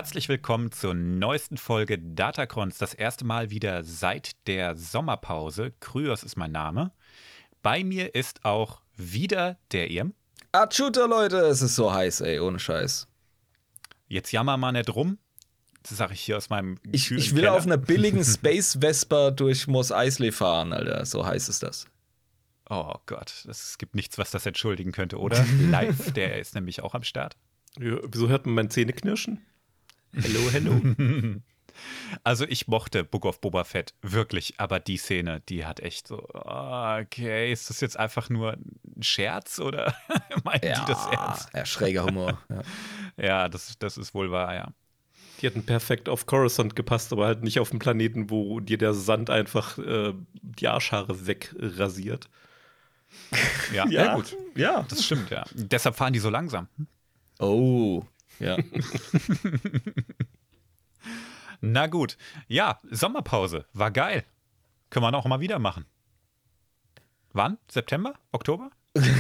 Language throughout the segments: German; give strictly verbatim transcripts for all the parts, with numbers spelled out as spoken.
Herzlich willkommen zur neuesten Folge Datacrons. Das erste Mal wieder seit der Sommerpause. Kryos ist mein Name. Bei mir ist auch wieder der Irm. Atschuta, Leute, es ist so heiß, ey, ohne Scheiß. Jetzt jammer mal nicht rum. Das sage ich hier aus meinem Ich, kühlen ich will Keller. auf einer billigen Space Vespa durch Mos Eisley fahren, Alter. So heiß ist das. Oh Gott, es gibt nichts, was das entschuldigen könnte, oder? Live, der ist nämlich auch am Start. Ja, wieso hört man mein Zähneknirschen? Hello, hello. Also ich mochte Book of Boba Fett, wirklich, aber die Szene, die hat echt so, okay, ist das jetzt einfach nur ein Scherz oder meinen Ja, die das ernst? ja, schräger Humor. Ja. Ja, das, das ist wohl wahr, ja. Die hätten perfekt auf Coruscant gepasst, aber halt nicht auf dem Planeten, wo dir der Sand einfach äh, die Arschhaare wegrasiert. Ja, Ja, ja, gut. Ja. Das stimmt, ja. Deshalb fahren die so langsam. Oh, ja. Na gut. Ja, Sommerpause. War geil. Können wir auch mal wieder machen. Wann? September? Oktober?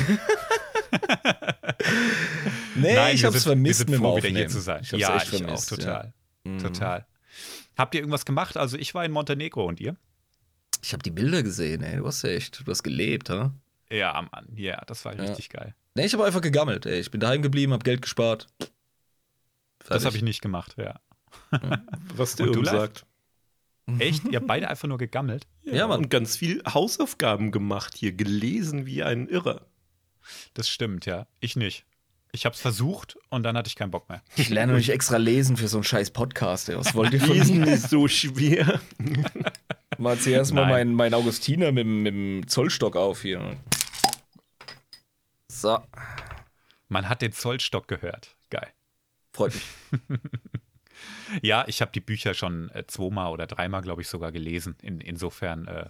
Nee, Nein, ich wir hab's sind, vermisst wir sind mit dem froh, wieder Aufnehmen. hier zu sein. Ich hab's Ja, echt ich vermisst, auch, total. Ja. Mhm. Total. Habt ihr irgendwas gemacht? Also ich war in Montenegro und ihr? Ich hab die Bilder gesehen, ey. Du hast ja echt, du hast gelebt, ha? Ja, Mann. Ja, das war Ja. richtig geil. Nee, ich hab einfach gegammelt, ey. Ich bin daheim geblieben, hab Geld gespart. Das habe ich nicht gemacht, ja. Was der Und du Irm live? sagt. Echt? Ihr habt beide einfach nur gegammelt? Ja, Mann. Und ganz viel Hausaufgaben gemacht hier, gelesen wie ein Irrer. Das stimmt, ja. Ich nicht. Ich hab's versucht und dann hatte ich keinen Bock mehr. Ich lerne nicht extra lesen für so einen scheiß Podcast, ey. Was wollt ihr von Lesen mir? ist so schwer. Mal zuerst mal Nein. mein, mein Augustiner mit, dem- mit dem Zollstock auf hier. So, Man hat den Zollstock gehört. Geil. freut mich. Ja, ich habe die Bücher schon äh, zweimal oder dreimal, glaube ich, sogar gelesen. In, insofern äh,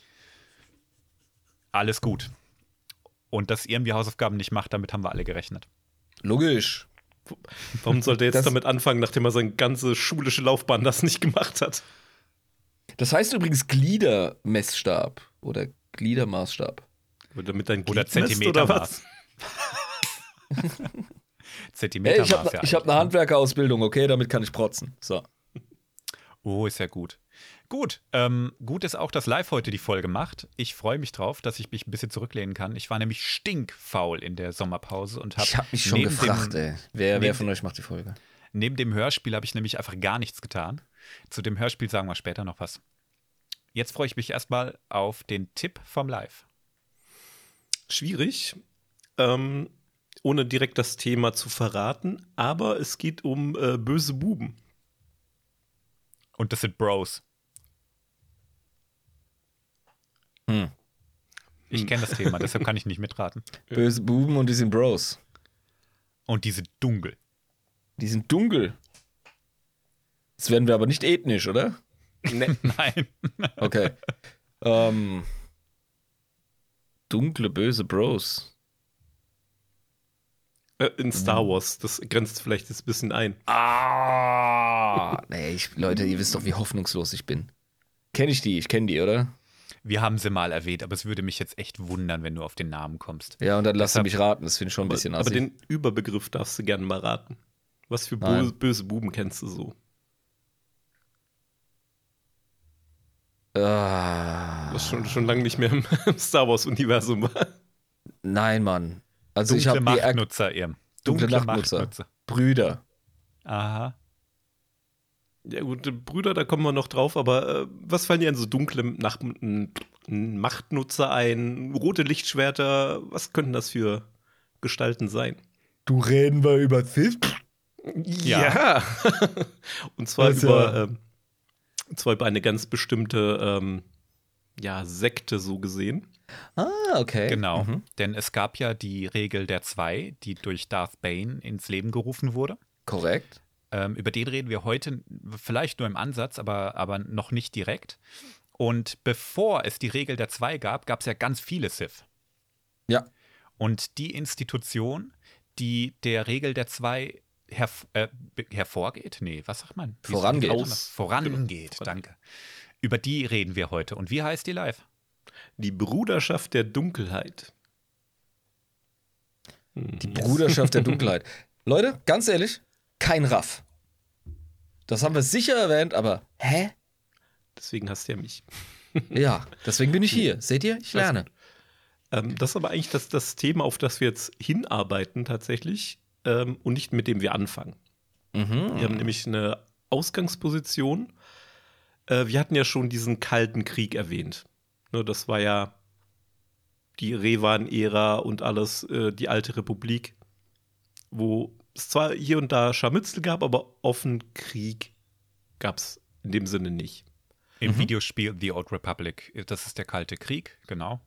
alles gut. Und dass ihr irgendwie Hausaufgaben nicht macht, damit haben wir alle gerechnet. Logisch. Warum sollte er jetzt Das- damit anfangen, nachdem er seine ganze schulische Laufbahn das nicht gemacht hat? Das heißt übrigens Gliedermessstab oder Gliedermaßstab. Oder mit deinem Oder Glied misst, oder was? Zentimetermaß. Hey, Zentimetermaß, ich habe ja. ich hab eine Handwerkerausbildung, okay, damit kann ich protzen. So. Oh, ist ja gut. Gut, ähm, gut ist auch, dass Live heute die Folge macht. Ich freue mich drauf, dass ich mich ein bisschen zurücklehnen kann. Ich war nämlich stinkfaul in der Sommerpause und habe Ich habe mich schon neben gefragt, dem, ey. Wer, wer neben- von euch macht die Folge? Neben dem Hörspiel habe ich nämlich einfach gar nichts getan. Zu dem Hörspiel sagen wir später noch was. Jetzt freue ich mich erstmal auf den Tipp vom Live. Schwierig, ähm, ohne direkt das Thema zu verraten, aber es geht um äh, böse Buben. Und das sind Bros. Hm. Ich kenne das Thema, deshalb kann ich nicht mitraten. Böse Buben und die sind Bros. Und die sind dunkel. Die sind dunkel. Jetzt werden wir aber nicht ethnisch, oder? Ne, Nein. Okay. ähm, dunkle, böse Bros. äh, in Star Wars, das grenzt vielleicht jetzt ein bisschen ein. Ah! Nee, ich, Leute, ihr wisst doch, wie hoffnungslos ich bin. Kenne ich die? Ich kenne die, oder? Wir haben sie mal erwähnt, aber es würde mich jetzt echt wundern, wenn du auf den Namen kommst. Ja, und dann lass Deshalb- mich raten. Das finde ich schon ein Aber, bisschen aber assi. den Überbegriff darfst du gerne mal raten. Was für Nein. böse, böse Buben kennst du so? Ah, Was schon, schon lange nicht mehr im, im Star Wars-Universum war. nein, Mann. Also ich Dunkle habe die Ak- Machtnutzer, Irm. Dunkle Dunkle Nachtnutzer. Machtnutzer. Brüder. Aha. Ja gut, äh, Brüder, da kommen wir noch drauf, aber äh, was fallen dir an so dunkle Nacht n- n- Machtnutzer ein? Rote Lichtschwerter, was könnten das für Gestalten sein? Du reden wir über Sith? Ja. Und zwar Das ist über, ja- ähm, und zwar über eine ganz bestimmte ähm, ja, Sekte so gesehen. Ah, okay. Genau. Mhm. Denn es gab ja die Regel der Zwei, die durch Darth Bane ins Leben gerufen wurde. Korrekt. Ähm, über den reden wir heute vielleicht nur im Ansatz, aber, aber noch nicht direkt. Und bevor es die Regel der Zwei gab, gab es ja ganz viele Sith. Ja. Und die Institution, die der Regel der Zwei herv äh, be- hervorgeht, nee, was sagt man? Wie- Vorangeht. wie sagt man das? Vorangeht, Genau, danke. Über die reden wir heute. Und wie heißt die live? Die Bruderschaft der Dunkelheit. Die Bruderschaft der Dunkelheit. Leute, ganz ehrlich, kein Raff. Das haben wir sicher erwähnt, aber hä? Deswegen hast du ja mich. Ja, deswegen bin ich hier. Seht ihr? Ich lerne. Ähm, das ist aber eigentlich das, das Thema, auf das wir jetzt hinarbeiten tatsächlich ähm, und nicht mit dem wir anfangen. Mhm. Wir haben nämlich eine Ausgangsposition. Äh, wir hatten ja schon diesen Kalten Krieg erwähnt. Ne, das war ja die Revan-Ära und alles, äh, die alte Republik, wo es zwar hier und da Scharmützel gab, aber offen Krieg gab es in dem Sinne nicht. Im Mhm. Videospiel The Old Republic. Das ist der Kalte Krieg, genau.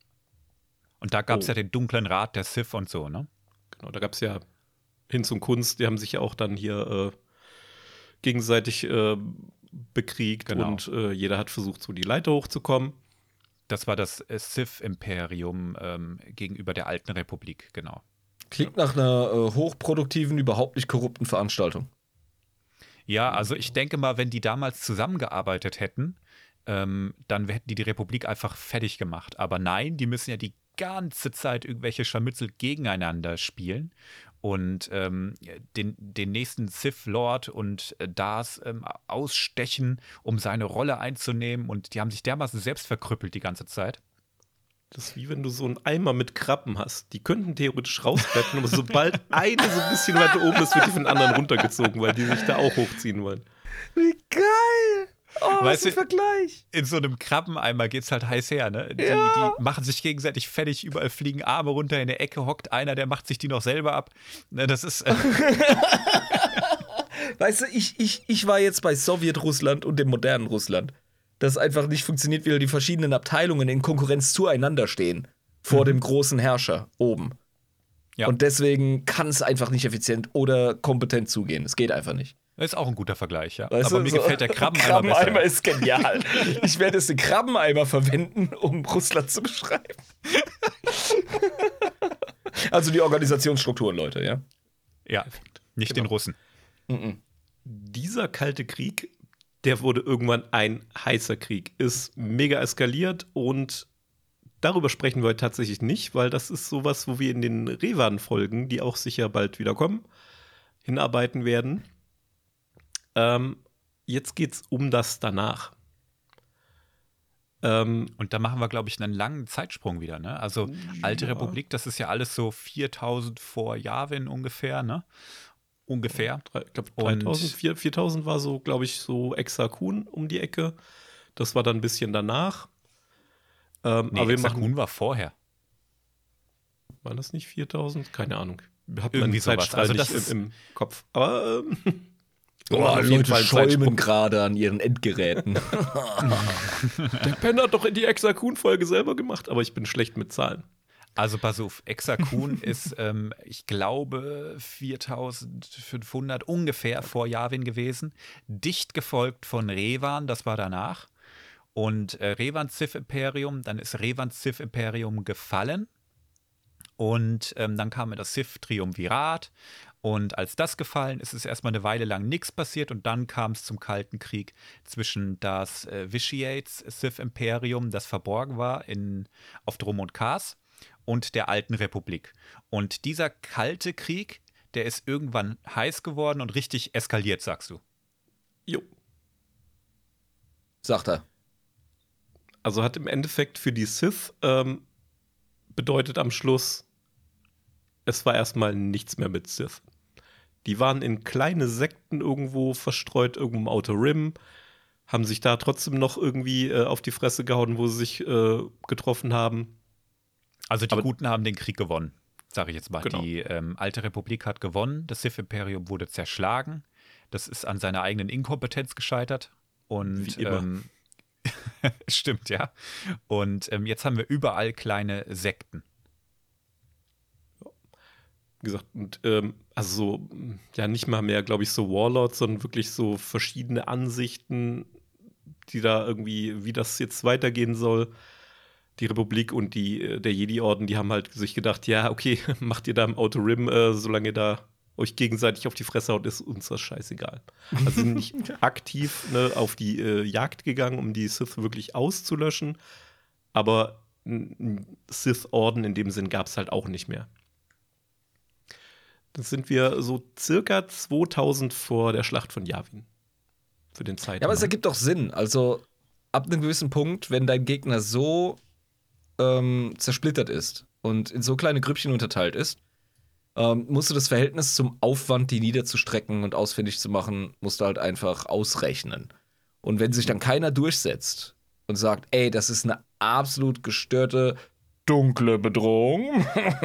Und da gab es Oh. ja den dunklen Rat der Sith und so, ne? Genau, da gab es ja Hinz und Kunst, die haben sich ja auch dann hier äh, gegenseitig äh, bekriegt Genau. und äh, jeder hat versucht, so die Leiter hochzukommen. Das war das äh, Sith-Imperium ähm, gegenüber der alten Republik, genau. Klingt nach einer äh, hochproduktiven, überhaupt nicht korrupten Veranstaltung. Ja, also ich denke mal, wenn die damals zusammengearbeitet hätten, ähm, dann hätten die die Republik einfach fertig gemacht. Aber nein, die müssen ja die ganze Zeit irgendwelche Scharmützel gegeneinander spielen und ähm, den, den nächsten Sith-Lord und äh, Darth ähm, ausstechen, um seine Rolle einzunehmen. Und die haben sich dermaßen selbst verkrüppelt die ganze Zeit. Das ist wie wenn du so einen Eimer mit Krabben hast. Die könnten theoretisch rausbretten, aber sobald eine so ein bisschen weiter oben ist, wird die von den anderen runtergezogen, weil die sich da auch hochziehen wollen. Wie geil! Oh, Weißt du- Vergleich. In so einem Krabbeneimer geht's halt heiß her, ne? Die, Ja. die machen sich gegenseitig fertig, überall fliegen Arme runter, in der Ecke hockt einer, der macht sich die noch selber ab. Ne, das ist. Äh, Weißt du, ich, ich, ich war jetzt bei Sowjetrussland und dem modernen Russland. Das einfach nicht funktioniert, weil die verschiedenen Abteilungen in Konkurrenz zueinander stehen. Vor dem großen Herrscher oben. Ja. Und deswegen kann es einfach nicht effizient oder kompetent zugehen. Es geht einfach nicht. ist auch ein guter Vergleich, ja. Weißt Aber du, mir so- gefällt der Krabbeneimer, Krabbeneimer besser. ist genial. Ich werde jetzt den Krabbeneimer verwenden, um Russland zu beschreiben. Also die Organisationsstrukturen, Leute, ja? Ja, nicht den Genau. Russen. Mhm. Dieser Kalte Krieg, der wurde irgendwann ein heißer Krieg, ist mega eskaliert und darüber sprechen wir heute tatsächlich nicht, weil das ist sowas, wo wir in den Revan-Folgen, die auch sicher bald wieder kommen, hinarbeiten werden. Ähm, jetzt geht's um das danach. Ähm, Und da machen wir, glaube ich, einen langen Zeitsprung wieder, ne? Also, alte Ja. Republik, das ist ja alles so viertausend vor Yavin ungefähr, ne? Ungefähr. drei- ich glaube, Und- dreitausend, vier- viertausend war so, glaube ich, so Exakun um die Ecke. Das war dann ein bisschen danach. Ähm, Nee, aber wir machen, Exakun war vorher. war das nicht viertausend? Keine Ahnung. Ich habe Irgendwie meinen sowas. Zeitstrahl Also nicht das ist- im, im Kopf. Aber ähm, wir Boah, machen auf jeden Leute Fall einen schäumen Zeitsprung. gerade an ihren Endgeräten. Der Penner hat doch in die Exakun-Folge selber gemacht, aber ich bin schlecht mit Zahlen. Also pass auf, Exakun ist, ähm, ich glaube, viertausendfünfhundert ungefähr vor Yavin gewesen. Dicht gefolgt von Revan, das war danach. Und äh, Revans Sith-Imperium, dann ist Revans Sith-Imperium gefallen. Und ähm, dann kam das Sith-Triumvirat. Und als das gefallen ist, ist erstmal eine Weile lang nichts passiert. Und dann kam es zum Kalten Krieg zwischen das äh, Vitiates Sith-Imperium, das verborgen war in, auf Drum und Kars, und der alten Republik. Und dieser Kalte Krieg, der ist irgendwann heiß geworden und richtig eskaliert, sagst du. Jo. Sagt er. Also hat im Endeffekt für die Sith ähm, bedeutet am Schluss, es war erstmal nichts mehr mit Sith. Die waren in kleine Sekten irgendwo verstreut, irgendwo im Outer Rim, haben sich da trotzdem noch irgendwie äh, auf die Fresse gehauen, wo sie sich äh, getroffen haben. Also die Aber- Guten haben den Krieg gewonnen, sage ich jetzt mal. Genau. Die ähm, alte Republik hat gewonnen, das Sith-Imperium wurde zerschlagen. Das ist an seiner eigenen Inkompetenz gescheitert. Und Wie immer. Ähm, stimmt, ja. Und ähm, jetzt haben wir überall kleine Sekten. Wie gesagt, und ähm, also so, ja, nicht mal mehr, glaube ich, so Warlords, sondern wirklich so verschiedene Ansichten, die da irgendwie, wie das jetzt weitergehen soll. Die Republik und die, äh, der Jedi-Orden, die haben halt sich gedacht, ja, okay, macht ihr da im Outer Rim, äh, solange ihr da euch gegenseitig auf die Fresse haut, ist uns das scheißegal. Also sind nicht aktiv ne, auf die äh, Jagd gegangen, um die Sith wirklich auszulöschen, aber einen Sith-Orden in dem Sinn gab es halt auch nicht mehr. Dann sind wir so circa zweitausend vor der Schlacht von Yavin. für den Zeitpunkt. Ja, aber es ergibt doch Sinn. Also ab einem gewissen Punkt, wenn dein Gegner so ähm, zersplittert ist und in so kleine Grüppchen unterteilt ist, ähm, musst du das Verhältnis zum Aufwand, die niederzustrecken und ausfindig zu machen, musst du halt einfach ausrechnen. Und wenn sich dann keiner durchsetzt und sagt, ey, das ist eine absolut gestörte dunkle Bedrohung,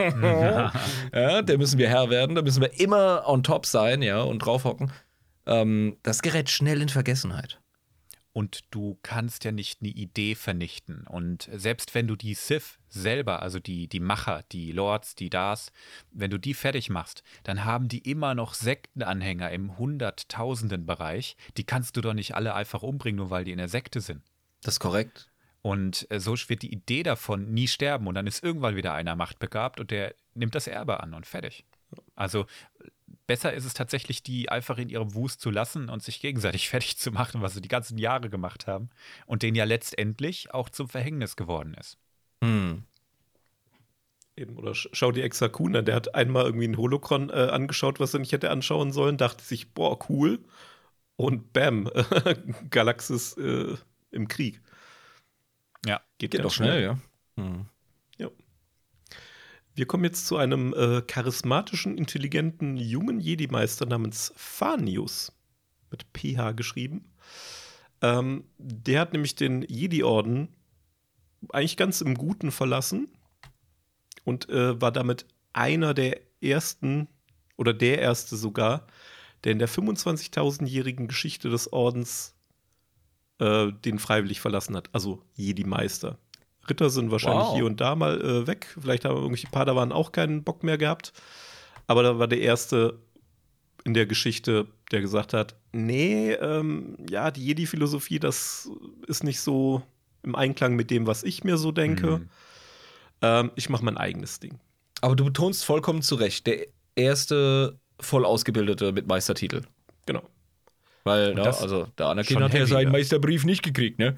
ja, der müssen wir Herr werden, da müssen wir immer on top sein, ja, und draufhocken. Ähm, das gerät schnell in Vergessenheit. Und du kannst ja nicht eine Idee vernichten. Und selbst wenn du die Sith selber, also die, die Macher, die Lords, die Dars, wenn du die fertig machst, dann haben die immer noch Sektenanhänger im Hunderttausenden-Bereich. Die kannst du doch nicht alle einfach umbringen, nur weil die in der Sekte sind. Das ist korrekt. Und äh, so wird die Idee davon nie sterben. Und dann ist irgendwann wieder einer machtbegabt und der nimmt das Erbe an und fertig. Also besser ist es tatsächlich, die einfach in ihrem Wust zu lassen und sich gegenseitig fertig zu machen, was sie die ganzen Jahre gemacht haben und denen ja letztendlich auch zum Verhängnis geworden ist. Hm. Eben, oder sch- schau dir Exar Kun an, der hat einmal irgendwie ein Holocron äh, angeschaut, was er nicht hätte anschauen sollen, dachte sich, boah, cool. Und bam, Galaxis äh, im Krieg. Ja, Geht, Geht doch schnell, ja. Hm. Ja. Wir kommen jetzt zu einem äh, charismatischen, intelligenten, jungen Jedi-Meister namens Phanius. Mit P H geschrieben. Ähm, der hat nämlich den Jedi-Orden eigentlich ganz im Guten verlassen und äh, war damit einer der ersten, oder der erste sogar, der in der fünfundzwanzigtausendjährigen Geschichte des Ordens äh, den freiwillig verlassen hat. Also Jedi-Meister. Ritter sind wahrscheinlich Wow. hier und da mal äh, weg. Vielleicht haben irgendwelche Padawan auch keinen Bock mehr gehabt. Aber da war der erste in der Geschichte, der gesagt hat, nee, ähm, ja, die Jedi-Philosophie, das ist nicht so im Einklang mit dem, was ich mir so denke. Mhm. Ähm, ich mache mein eigenes Ding. Aber du betonst vollkommen zu Recht, der erste voll ausgebildete mit Meistertitel. Genau. Weil, ne, das also der Anakin schon hat ja heavy, seinen ja. Meisterbrief nicht gekriegt, ne?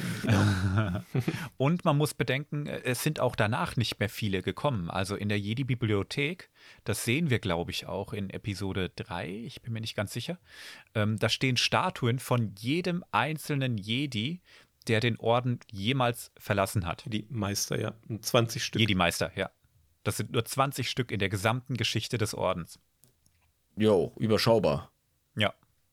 Und man muss bedenken, es sind auch danach nicht mehr viele gekommen. Also in der Jedi-Bibliothek, das sehen wir, glaube ich, auch in Episode drei, ich bin mir nicht ganz sicher, ähm, da stehen Statuen von jedem einzelnen Jedi, der den Orden jemals verlassen hat. Die Meister, ja. Und zwanzig Stück. Jedi-Meister, ja. Das sind nur zwanzig Stück in der gesamten Geschichte des Ordens. Jo, überschaubar. Ja.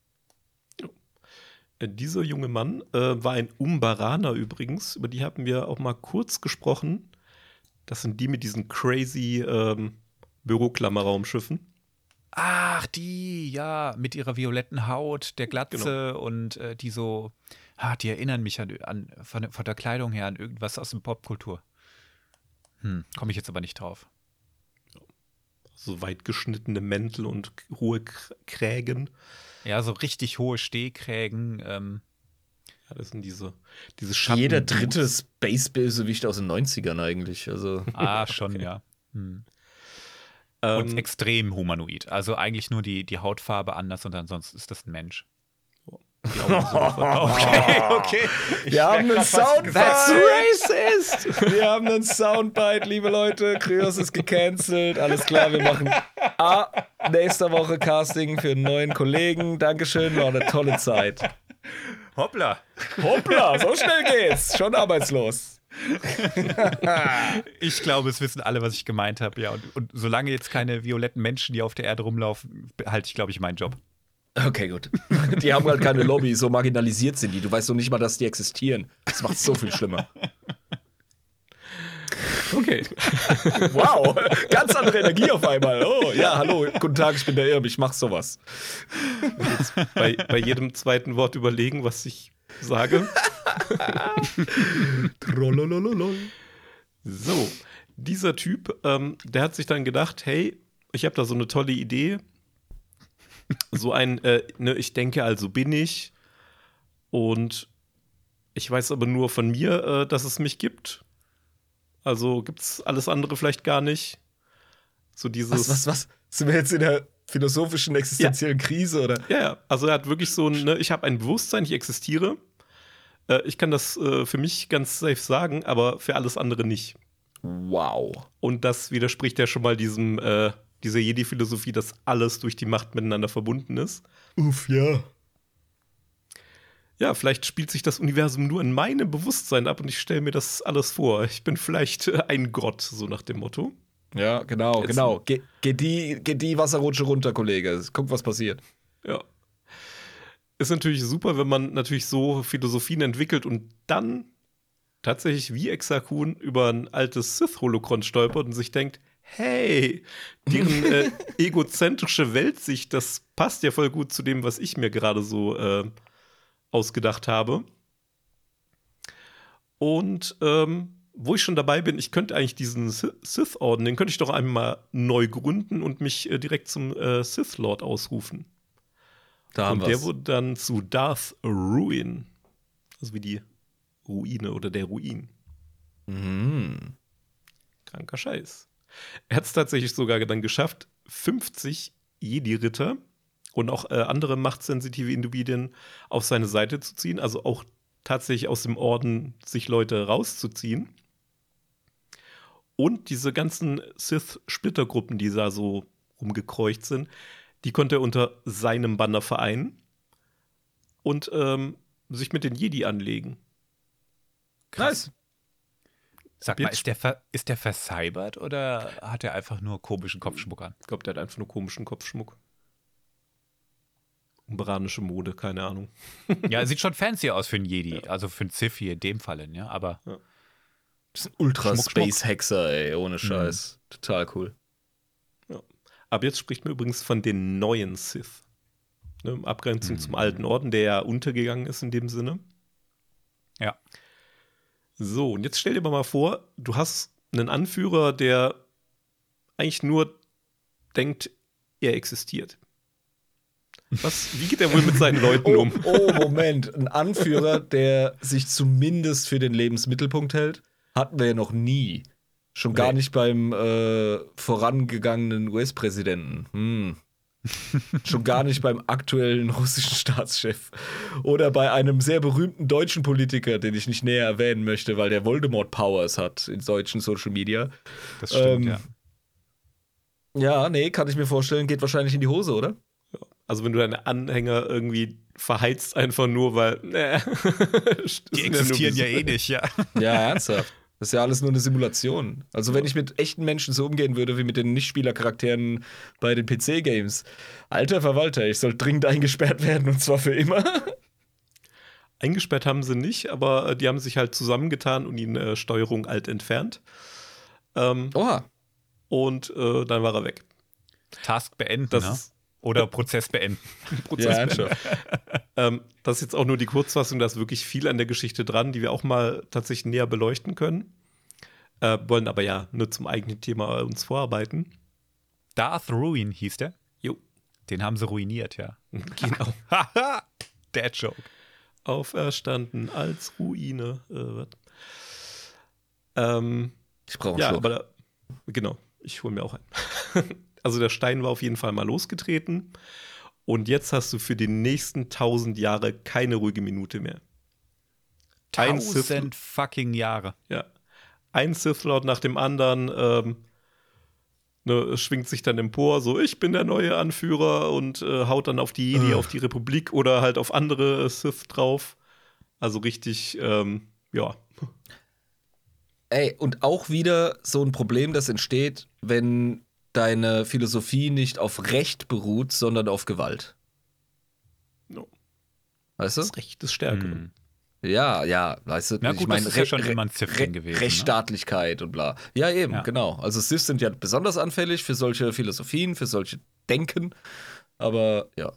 Äh, Dieser junge Mann äh, war ein Umbaraner übrigens. Über die haben wir auch mal kurz gesprochen. Das sind die mit diesen crazy ähm, Büroklammerraumschiffen. Ach, die, ja, mit ihrer violetten Haut, der Glatze und äh, die so, ah, die erinnern mich an, an von, von der Kleidung her an irgendwas aus dem Popkultur. Hm, komme ich jetzt aber nicht drauf. So weit geschnittene Mäntel und hohe K- Krägen. Ja, so richtig hohe Stehkrägen. Ähm, Ja, das sind diese, diese Schatten. Jeder dritte Space-Bösewicht aus den neunzigern eigentlich. Also. ah, schon, ja. Hm. Und Ähm, extrem humanoid. Also eigentlich nur die, die Hautfarbe anders und ansonsten ist das ein Mensch. die Augen so Okay, okay. Wir haben einen Soundbite. racist! Wir haben einen Soundbite, liebe Leute. Kryos ist gecancelt. Alles klar, wir machen ah, nächste Woche Casting für einen neuen Kollegen. Dankeschön, war eine tolle Zeit. Hoppla. Hoppla, so schnell geht's. Schon arbeitslos. Ich glaube, es wissen alle, was ich gemeint habe, ja. Und, und solange jetzt keine violetten Menschen, die auf der Erde rumlaufen, behalte ich, glaube ich, meinen Job. Okay, gut. Die haben halt keine Lobby, so marginalisiert sind die. Du weißt doch nicht mal, dass die existieren. Das macht es so viel schlimmer. Okay. Wow, ganz andere Energie auf einmal. Oh, ja, hallo, guten Tag, ich bin der Irm, ich mach sowas. bei, bei jedem zweiten Wort überlegen, was ich sage. Trollolololol. So, dieser Typ, ähm, der hat sich dann gedacht, hey, ich habe da so eine tolle Idee. So ein, äh, ne, ich denke, also bin ich. Und ich weiß aber nur von mir, äh, dass es mich gibt. Also gibt's alles andere vielleicht gar nicht. So dieses. Was, was, was? Sind wir jetzt in der philosophischen, existenziellen Krise, oder? Ja, ja. Also er hat wirklich so ein, ne, ich habe ein Bewusstsein, ich existiere. Äh, ich kann das äh, für mich ganz safe sagen, aber für alles andere nicht. Wow. Und das widerspricht ja schon mal diesem, äh, dieser Jedi-Philosophie, dass alles durch die Macht miteinander verbunden ist. Uff, ja. ja, vielleicht spielt sich das Universum nur in meinem Bewusstsein ab und ich stelle mir das alles vor. Ich bin vielleicht äh, ein Gott, so nach dem Motto. Ja, genau, Jetzt- genau. Geh, geh, die, geh die Wasserrutsche runter, Kollege. Guck, was passiert. Ja. Ist natürlich super, wenn man natürlich so Philosophien entwickelt und dann tatsächlich wie Exakun über ein altes Sith-Holokron stolpert und sich denkt, hey, deren äh, egozentrische Weltsicht, das passt ja voll gut zu dem, was ich mir gerade so äh, ausgedacht habe. Und ähm, wo ich schon dabei bin, ich könnte eigentlich diesen Si- Sith-Orden, den könnte ich doch einmal neu gründen und mich äh, direkt zum äh, Sith-Lord ausrufen. Da haben Und der wir's. wurde dann zu Darth Ruin. Also wie die Ruine oder der Ruin. Mhm. Kranker Scheiß. Er hat es tatsächlich sogar dann geschafft, fünfzig Jedi-Ritter und auch äh, andere machtsensitive Individuen auf seine Seite zu ziehen. Also auch tatsächlich aus dem Orden sich Leute rauszuziehen. Und diese ganzen Sith-Splittergruppen, die da so rumgekreucht sind, die konnte er unter seinem Banner vereinen und ähm, sich mit den Jedi anlegen. Nice. Sag mal, Jetzt- ist der, ver ist der vercybert oder hat er einfach nur komischen Kopfschmuck an? Ich glaube, der hat einfach nur komischen Kopfschmuck. Umberanische Mode, keine Ahnung. Ja, er sieht schon fancy aus für einen Jedi, also für einen Sith hier in dem Falle, ja, aber Das ist ein ultra Schmuck, Space Hexer, ey, ohne Scheiß. Mhm. Total cool. Aber jetzt spricht man übrigens von den neuen Sith. Ne, in Abgrenzung Mhm. zum alten Orden, der ja untergegangen ist in dem Sinne. ja. So, und jetzt stell dir mal vor, du hast einen Anführer, der eigentlich nur denkt, er existiert. Was, wie geht er wohl mit seinen Leuten Oh, um? oh, Moment. Ein Anführer, der sich zumindest für den Lebensmittelpunkt hält, hatten wir ja noch nie. Schon gar Nee. nicht beim äh, vorangegangenen U S-Präsidenten. Hm. Schon gar nicht beim aktuellen russischen Staatschef. Oder bei einem sehr berühmten deutschen Politiker, den ich nicht näher erwähnen möchte, weil der Voldemort-Powers hat in deutschen Social Media. Das stimmt, Ähm, ja. Ja, nee, kann ich mir vorstellen, geht wahrscheinlich in die Hose, oder? Also, wenn du deine Anhänger irgendwie verheizt, einfach nur, weil. Äh, Die existieren ja eh nicht, ja. Ja, ernsthaft. Das ist ja alles nur eine Simulation. Also, wenn ich mit echten Menschen so umgehen würde, wie mit den Nichtspielercharakteren bei den P C-Games. Alter Verwalter, ich soll dringend eingesperrt werden und zwar für immer. Eingesperrt haben sie nicht, aber äh, die haben sich halt zusammengetan und ihn äh, Steuerung alt entfernt. Ähm, Oha. und äh, dann war er weg. Task beenden, Das ne? ist Oder Prozess beenden. Ja, Prozess. ernsthaft. ähm, das ist jetzt auch nur die Kurzfassung, da ist wirklich viel an der Geschichte dran, die wir auch mal tatsächlich näher beleuchten können. Äh, wollen aber ja nur zum eigenen Thema uns vorarbeiten. Darth Ruin hieß der. Jo, Den haben sie ruiniert, ja. genau. Haha, Dad Joke. Auferstanden als Ruine. Äh, was? ähm, Ich brauche einen ja, Schluck. aber da, genau, ich hole mir auch einen. Also der Stein war auf jeden Fall mal losgetreten. Und jetzt hast du für die nächsten tausend Jahre keine ruhige Minute mehr. Ein Sith- Tausend fucking Jahre. Ja. Ein Sith Lord nach dem anderen ähm, ne, schwingt sich dann empor, so ich bin der neue Anführer und äh, haut dann auf die Jedi, Ugh. auf die Republik oder halt auf andere Sith drauf. Also richtig, ähm, ja. Ey, und auch wieder so ein Problem, das entsteht, wenn deine Philosophie nicht auf Recht beruht, sondern auf Gewalt. No. Weißt du? Das Recht ist Stärke. Hm. Ja, ja, weißt du, Na ich gut, meine, das ist ja Re- schon Re- immer ein Sith-Ding gewesen, ne? Rechtsstaatlichkeit und bla. Ja, eben, Ja. genau. Also Sith sind ja besonders anfällig für solche Philosophien, für solche Denken. Aber ja.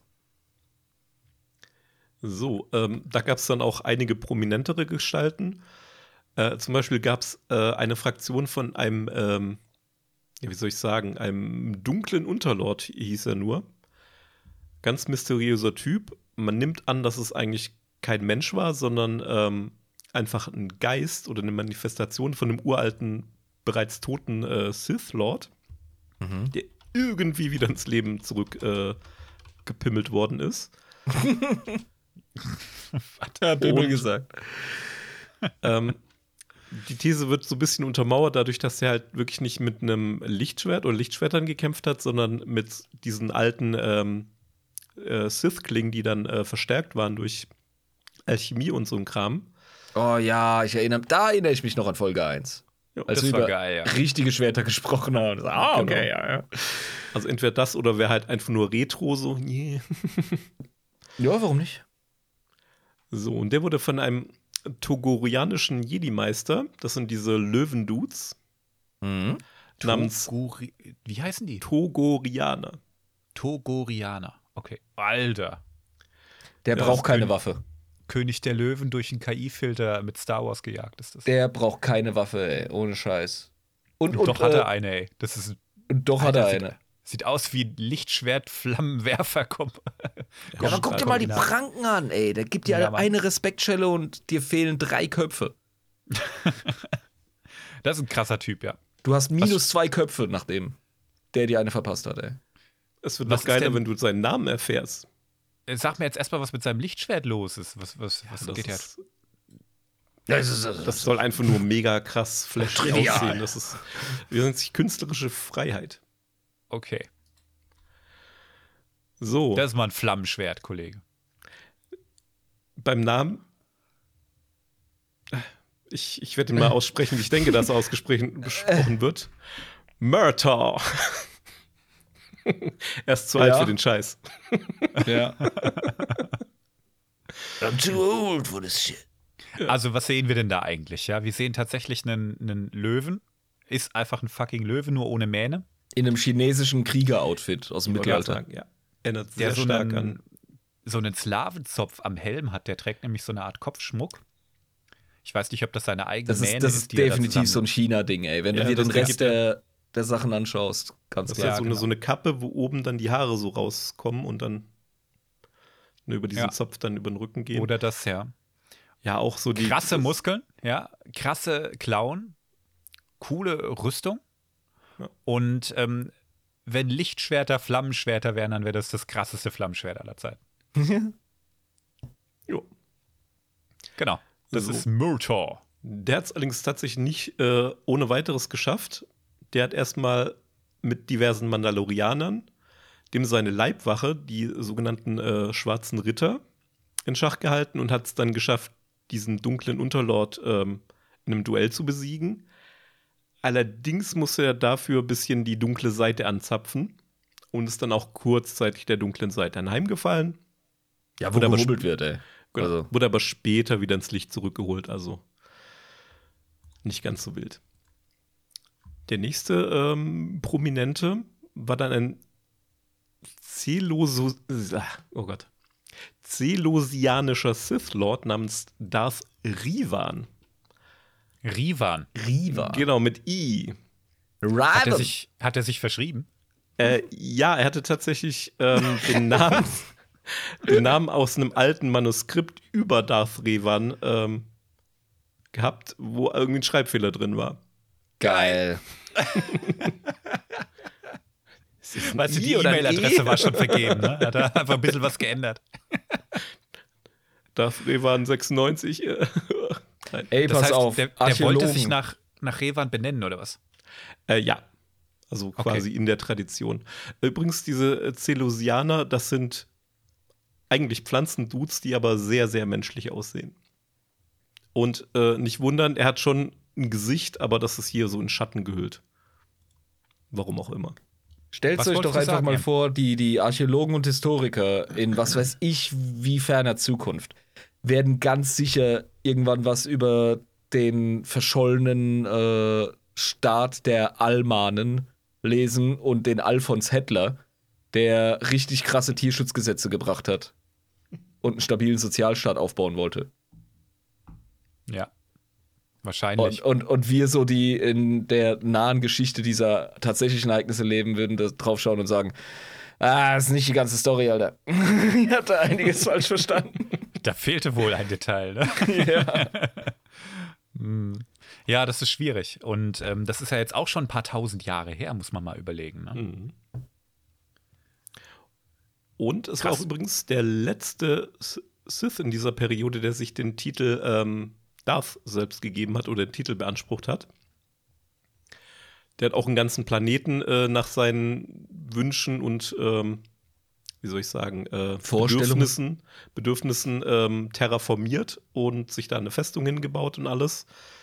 So, ähm, da gab es dann auch einige prominentere Gestalten. Äh, zum Beispiel gab es äh, eine Fraktion von einem, ähm, ja, wie soll ich sagen, einem dunklen Unterlord, hieß er nur. Ganz mysteriöser Typ. Man nimmt an, dass es eigentlich kein Mensch war, sondern ähm, einfach ein Geist oder eine Manifestation von einem uralten, bereits toten äh, Sith Lord, Mhm. der irgendwie wieder ins Leben zurück äh, gepimmelt worden ist. Hat Und- gesagt. ähm, die These wird so ein bisschen untermauert, dadurch, dass er halt wirklich nicht mit einem Lichtschwert oder Lichtschwertern gekämpft hat, sondern mit diesen alten ähm, äh, Sith-Klingen, die dann äh, verstärkt waren durch Alchemie und so ein Kram. Oh ja, ich erinnere, da erinnere ich mich noch an Folge eins. Ja, Als das wir war über geil, ja. richtige Schwerter gesprochen haben. Ah, okay, Genau. ja, ja. Also entweder das oder wäre halt einfach nur Retro, so, nee. Ja, warum nicht? So, und der wurde von einem togorianischen Jedi-Meister, das sind diese Löwendudes, Mhm. namens Togori Wie heißen die? Togorianer. Togorianer. Okay. Alter. Der Ja, braucht das keine König- Waffe. König der Löwen durch einen K I-Filter mit Star Wars gejagt ist das. Der braucht keine Waffe, ey, ohne Scheiß. Und, und und, doch hat äh, er eine, ey. Das ist Und doch hat er Alter, eine. Sieht, sieht aus wie ein Lichtschwert-Flammenwerfer. Komm. Ja, aber guck dir mal die Original. Pranken an, ey. Da gibt dir Ja, Mann. eine Respektschelle und dir fehlen drei Köpfe. Das ist ein krasser Typ, ja. Du hast minus zwei Köpfe, nachdem der dir eine verpasst hat, ey. Es wird Was noch ist geiler, denn- wenn du seinen Namen erfährst. Sag mir jetzt erstmal, was mit seinem Lichtschwert los ist. Was, was, was Das, geht ja? ist, Das, ist, das, das soll einfach nur mega krass flashy Trivial. aussehen. Das ist, wir sind sich künstlerische Freiheit. Okay. So, Das ist mal ein Flammenschwert, Kollege. beim Namen. Ich, ich werde ihn mal aussprechen, wie ich denke, dass er ausgesprochen gesprochen wird. Murtaugh. Er ist zu alt Ja. für den Scheiß. ja. I'm too old for this shit. Also, was sehen wir denn da eigentlich? Ja, wir sehen tatsächlich einen, einen Löwen. Ist einfach ein fucking Löwe, nur ohne Mähne. In einem chinesischen Krieger-Outfit aus dem Ich wollte gerade Mittelalter. sagen, ja. Erinnert sehr Der so stark einen, an. so einen Slawenzopf am Helm hat. Der trägt nämlich so eine Art Kopfschmuck. Ich weiß nicht, ob das seine eigene Das Mähne ist, das ist, ist die er da definitiv so zusammen- ein China-Ding, ey. Wenn Ja, du dir den das Rest gibt ja- der, der Sachen anschaust, ganz Das ist klar. ja so, genau. eine, so eine Kappe, wo oben dann die Haare so rauskommen und dann ne, über diesen Ja. Zopf dann über den Rücken gehen. Oder das, ja. ja, auch so die. Krasse das- Muskeln, ja. Krasse Klauen. Coole Rüstung. Ja. Und ähm, wenn Lichtschwerter Flammenschwerter wären, dann wäre das das krasseste Flammenschwert aller Zeiten. Jo. Genau. Das So. ist Murtaugh. Der hat es allerdings tatsächlich nicht äh, ohne weiteres geschafft. Der hat erstmal mit diversen Mandalorianern dem seine Leibwache, die sogenannten äh, schwarzen Ritter, in Schach gehalten und hat es dann geschafft, diesen dunklen Unterlord ähm, in einem Duell zu besiegen. Allerdings musste er dafür ein bisschen die dunkle Seite anzapfen und ist dann auch kurzzeitig der dunklen Seite anheimgefallen. Ja, wo Wurde aber gehobelt wird, ey. Genau. Also. Wurde aber später wieder ins Licht zurückgeholt, also nicht ganz so wild. Der nächste ähm, Prominente war dann ein Zeloso oh Gott. Zelosianischer Sith Lord namens Darth Revan. Rivan. Riva. Genau, mit I. Hat er Riva. sich, hat er sich verschrieben? Äh, ja, er hatte tatsächlich ähm, den, Namen, den Namen aus einem alten Manuskript über Darth Revan ähm, gehabt, wo irgendwie ein Schreibfehler drin war. Geil. Weißt du, I die oder ein E-Mail-Adresse E? war schon vergeben, ne? Hat er einfach ein bisschen was geändert. Darth Revan sechsundneunzig. Äh, Nein. Ey, Das pass heißt, auf. der, der wollte Archäologen. sich nach, nach Revan benennen, oder was? Äh, ja. Also quasi in der Tradition. Übrigens, diese äh, Zelosianer, das sind eigentlich Pflanzendudes, die aber sehr, sehr menschlich aussehen. Und äh, nicht wundern, er hat schon ein Gesicht, aber das ist hier so in Schatten gehüllt. Warum auch immer. Stellt Was euch wolltest doch du einfach sagen, mal Jan? vor, die, die Archäologen und Historiker in was weiß ich wie ferner Zukunft werden ganz sicher irgendwann was über den verschollenen äh, Staat der Almanen lesen und den Alfons Hitler, der richtig krasse Tierschutzgesetze gebracht hat und einen stabilen Sozialstaat aufbauen wollte. Ja. Wahrscheinlich. Und, und, und wir so, die in der nahen Geschichte dieser tatsächlichen Ereignisse leben, würden da drauf schauen und sagen, ah, das ist nicht die ganze Story, Alter. Ihr habt da einiges falsch verstanden. Da fehlte wohl ein Detail, ne? Ja. Hm. Ja, das ist schwierig. Und ähm, das ist ja jetzt auch schon ein paar tausend Jahre her, muss man mal überlegen. Ne? Mhm. Und es war Krass. auch übrigens der letzte S- Sith in dieser Periode, der sich den Titel ähm, Darth selbst gegeben hat oder den Titel beansprucht hat. Der hat auch einen ganzen Planeten äh, nach seinen Wünschen und ähm, wie soll ich sagen, äh, Vorstellungen. Bedürfnissen, Bedürfnissen ähm, terraformiert und sich da eine Festung hingebaut und alles.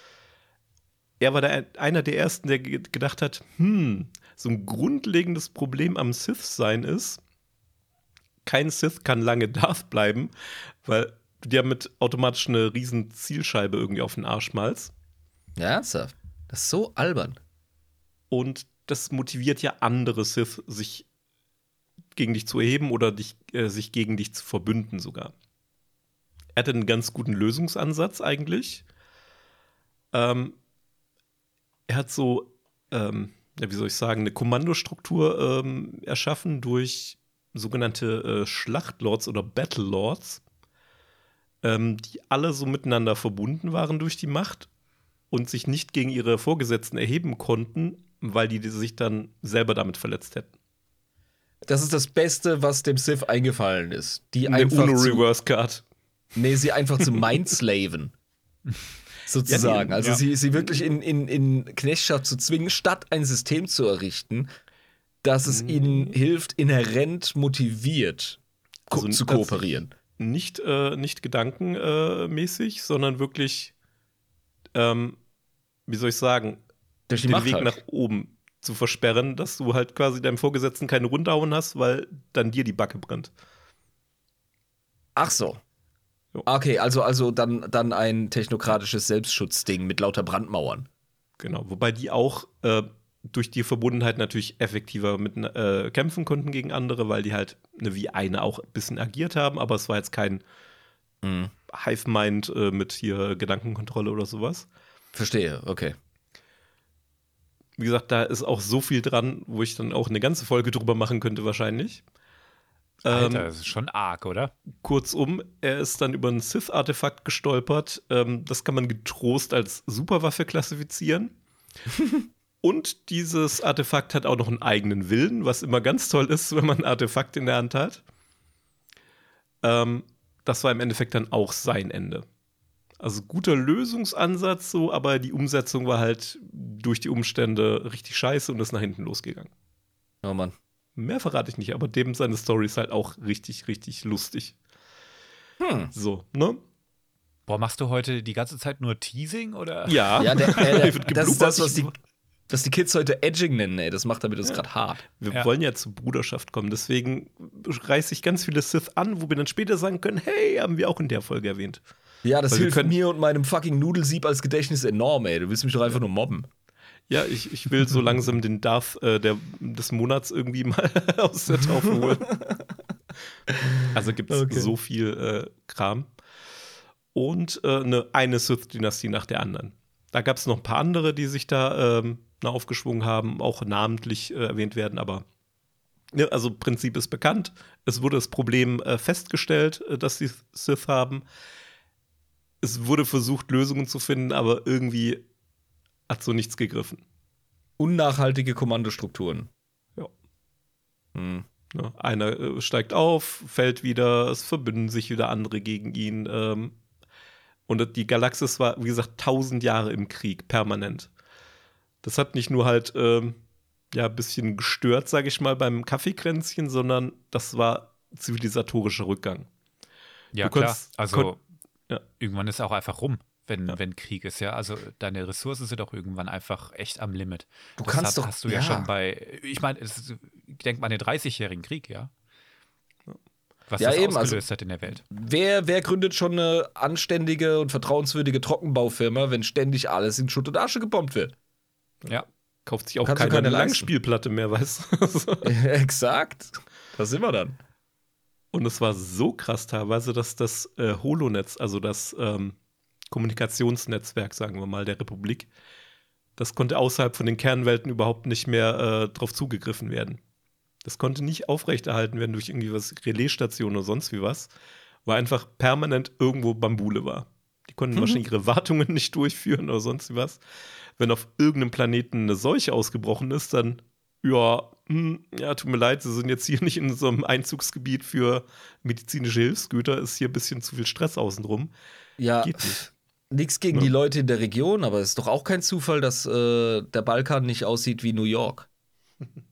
Er war der, einer der ersten, der ge- gedacht hat, hm, so ein grundlegendes Problem am Sith-Sein ist, kein Sith kann lange Darth bleiben, weil du dir damit automatisch eine riesen Zielscheibe irgendwie auf den Arsch malst. Ja, ernsthaft. Das ist so albern. Und das motiviert ja andere Sith, sich gegen dich zu erheben oder dich, äh, sich gegen dich zu verbünden sogar. Er hatte einen ganz guten Lösungsansatz eigentlich. Ähm, er hat so, ähm, ja, wie soll ich sagen, eine Kommandostruktur ähm, erschaffen durch sogenannte äh, Schlachtlords oder Battlelords, ähm, die alle so miteinander verbunden waren durch die Macht und sich nicht gegen ihre Vorgesetzten erheben konnten, weil die sich dann selber damit verletzt hätten. Das ist das Beste, was dem Sith eingefallen ist. Die Eine einfach zu, Uno-Reverse-Card. nee, sie einfach zu mindslaven. Sozusagen. Ja, also ja. sie, sie wirklich in, in, in Knechtschaft zu zwingen, statt ein System zu errichten, das es Mhm. ihnen hilft, inhärent motiviert ko Also zu das- kooperieren. Nicht, äh, nicht gedankenmäßig, sondern wirklich, ähm, wie soll ich sagen, Durch die den Macht Weg halt. nach oben zu versperren, dass du halt quasi deinem Vorgesetzten keine Rundhauen hast, weil dann dir die Backe brennt. Ach so. Jo. Okay, also, also dann, dann ein technokratisches Selbstschutzding mit lauter Brandmauern. Genau, wobei die auch äh, durch die Verbundenheit natürlich effektiver mit, äh, kämpfen konnten gegen andere, weil die halt ne, wie eine auch ein bisschen agiert haben, aber es war jetzt kein Mhm. Hive-Mind äh, mit hier Gedankenkontrolle oder sowas. Verstehe, okay. Wie gesagt, da ist auch so viel dran, wo ich dann auch eine ganze Folge drüber machen könnte wahrscheinlich. Alter, Ähm, das ist schon arg, oder? Kurzum, er ist dann über ein Sith-Artefakt gestolpert. Ähm, das kann man getrost als Superwaffe klassifizieren. Und dieses Artefakt hat auch noch einen eigenen Willen, was immer ganz toll ist, wenn man ein Artefakt in der Hand hat. Ähm, das war im Endeffekt dann auch sein Ende. Also guter Lösungsansatz, so, aber die Umsetzung war halt durch die Umstände richtig scheiße und ist nach hinten losgegangen. Oh Mann. Mehr verrate ich nicht, aber dem seine Story ist halt auch richtig, richtig lustig. Hm. So, ne? Boah, machst du heute die ganze Zeit nur Teasing, oder? Ja, Ja, der, äh, Wird das ist das, geblubbert. was die, was die Kids heute Edging nennen, ey. Das macht damit uns Ja. gerade hart. Wir Ja. wollen ja zur Bruderschaft kommen, deswegen reiße ich ganz viele Sith an, wo wir dann später sagen können, hey, haben wir auch in der Folge erwähnt. Ja, das Weil wir hilft können- mir und meinem fucking Nudelsieb als Gedächtnis enorm, ey. Du willst mich doch einfach nur mobben. Ja, ich, ich will so langsam den Darth äh, der, des Monats irgendwie mal aus der Taufe holen. Also gibt es Okay. so viel äh, Kram. Und äh, eine, eine Sith-Dynastie nach der anderen. Da gab es noch ein paar andere, die sich da ähm, na, aufgeschwungen haben, auch namentlich äh, erwähnt werden, aber ja, also Prinzip ist bekannt. Es wurde das Problem äh, festgestellt, äh, dass die Sith haben. Es wurde versucht, Lösungen zu finden, aber irgendwie hat so nichts gegriffen. Unnachhaltige Kommandostrukturen. Ja. Hm. Ne? Einer äh, steigt auf, fällt wieder, es verbünden sich wieder andere gegen ihn. Ähm, und die Galaxis war, wie gesagt, tausend Jahre im Krieg, permanent. Das hat nicht nur halt ähm, ja, ein bisschen gestört, sage ich mal, beim Kaffeekränzchen, sondern das war zivilisatorischer Rückgang. Ja, Du klar. konntest- Also kon- ja. irgendwann ist auch einfach rum, wenn, Ja. wenn Krieg ist, ja. Also deine Ressourcen sind auch irgendwann einfach echt am Limit. Du Das kannst hat, doch- hast du ja, ja. schon bei, ich meine, es ist- denk mal an den dreißigjährigen Krieg, ja. Was Ja, das eben, ausgelöst also- hat in der Welt. Wer, wer gründet schon eine anständige und vertrauenswürdige Trockenbaufirma, wenn ständig alles in Schutt und Asche gebombt wird? Ja. Kauft sich auch Kannst du keiner keine eine leisten. Langspielplatte mehr, weißt du? So. Exakt. Da sind wir dann. Und es war so krass teilweise, dass das äh, Holonetz, also das ähm, Kommunikationsnetzwerk, sagen wir mal, der Republik, das konnte außerhalb von den Kernwelten überhaupt nicht mehr äh, drauf zugegriffen werden. Das konnte nicht aufrechterhalten werden durch irgendwie was, Relaisstationen oder sonst wie was, weil einfach permanent irgendwo Bambule war. Die konnten Mhm. wahrscheinlich ihre Wartungen nicht durchführen oder sonst wie was. Wenn auf irgendeinem Planeten eine Seuche ausgebrochen ist, dann, ja, hm, ja, tut mir leid, sie sind jetzt hier nicht in so einem Einzugsgebiet für medizinische Hilfsgüter, ist hier ein bisschen zu viel Stress außenrum. Ja, Geht nicht. nichts gegen Ja. die Leute in der Region, aber es ist doch auch kein Zufall, dass äh, der Balkan nicht aussieht wie New York.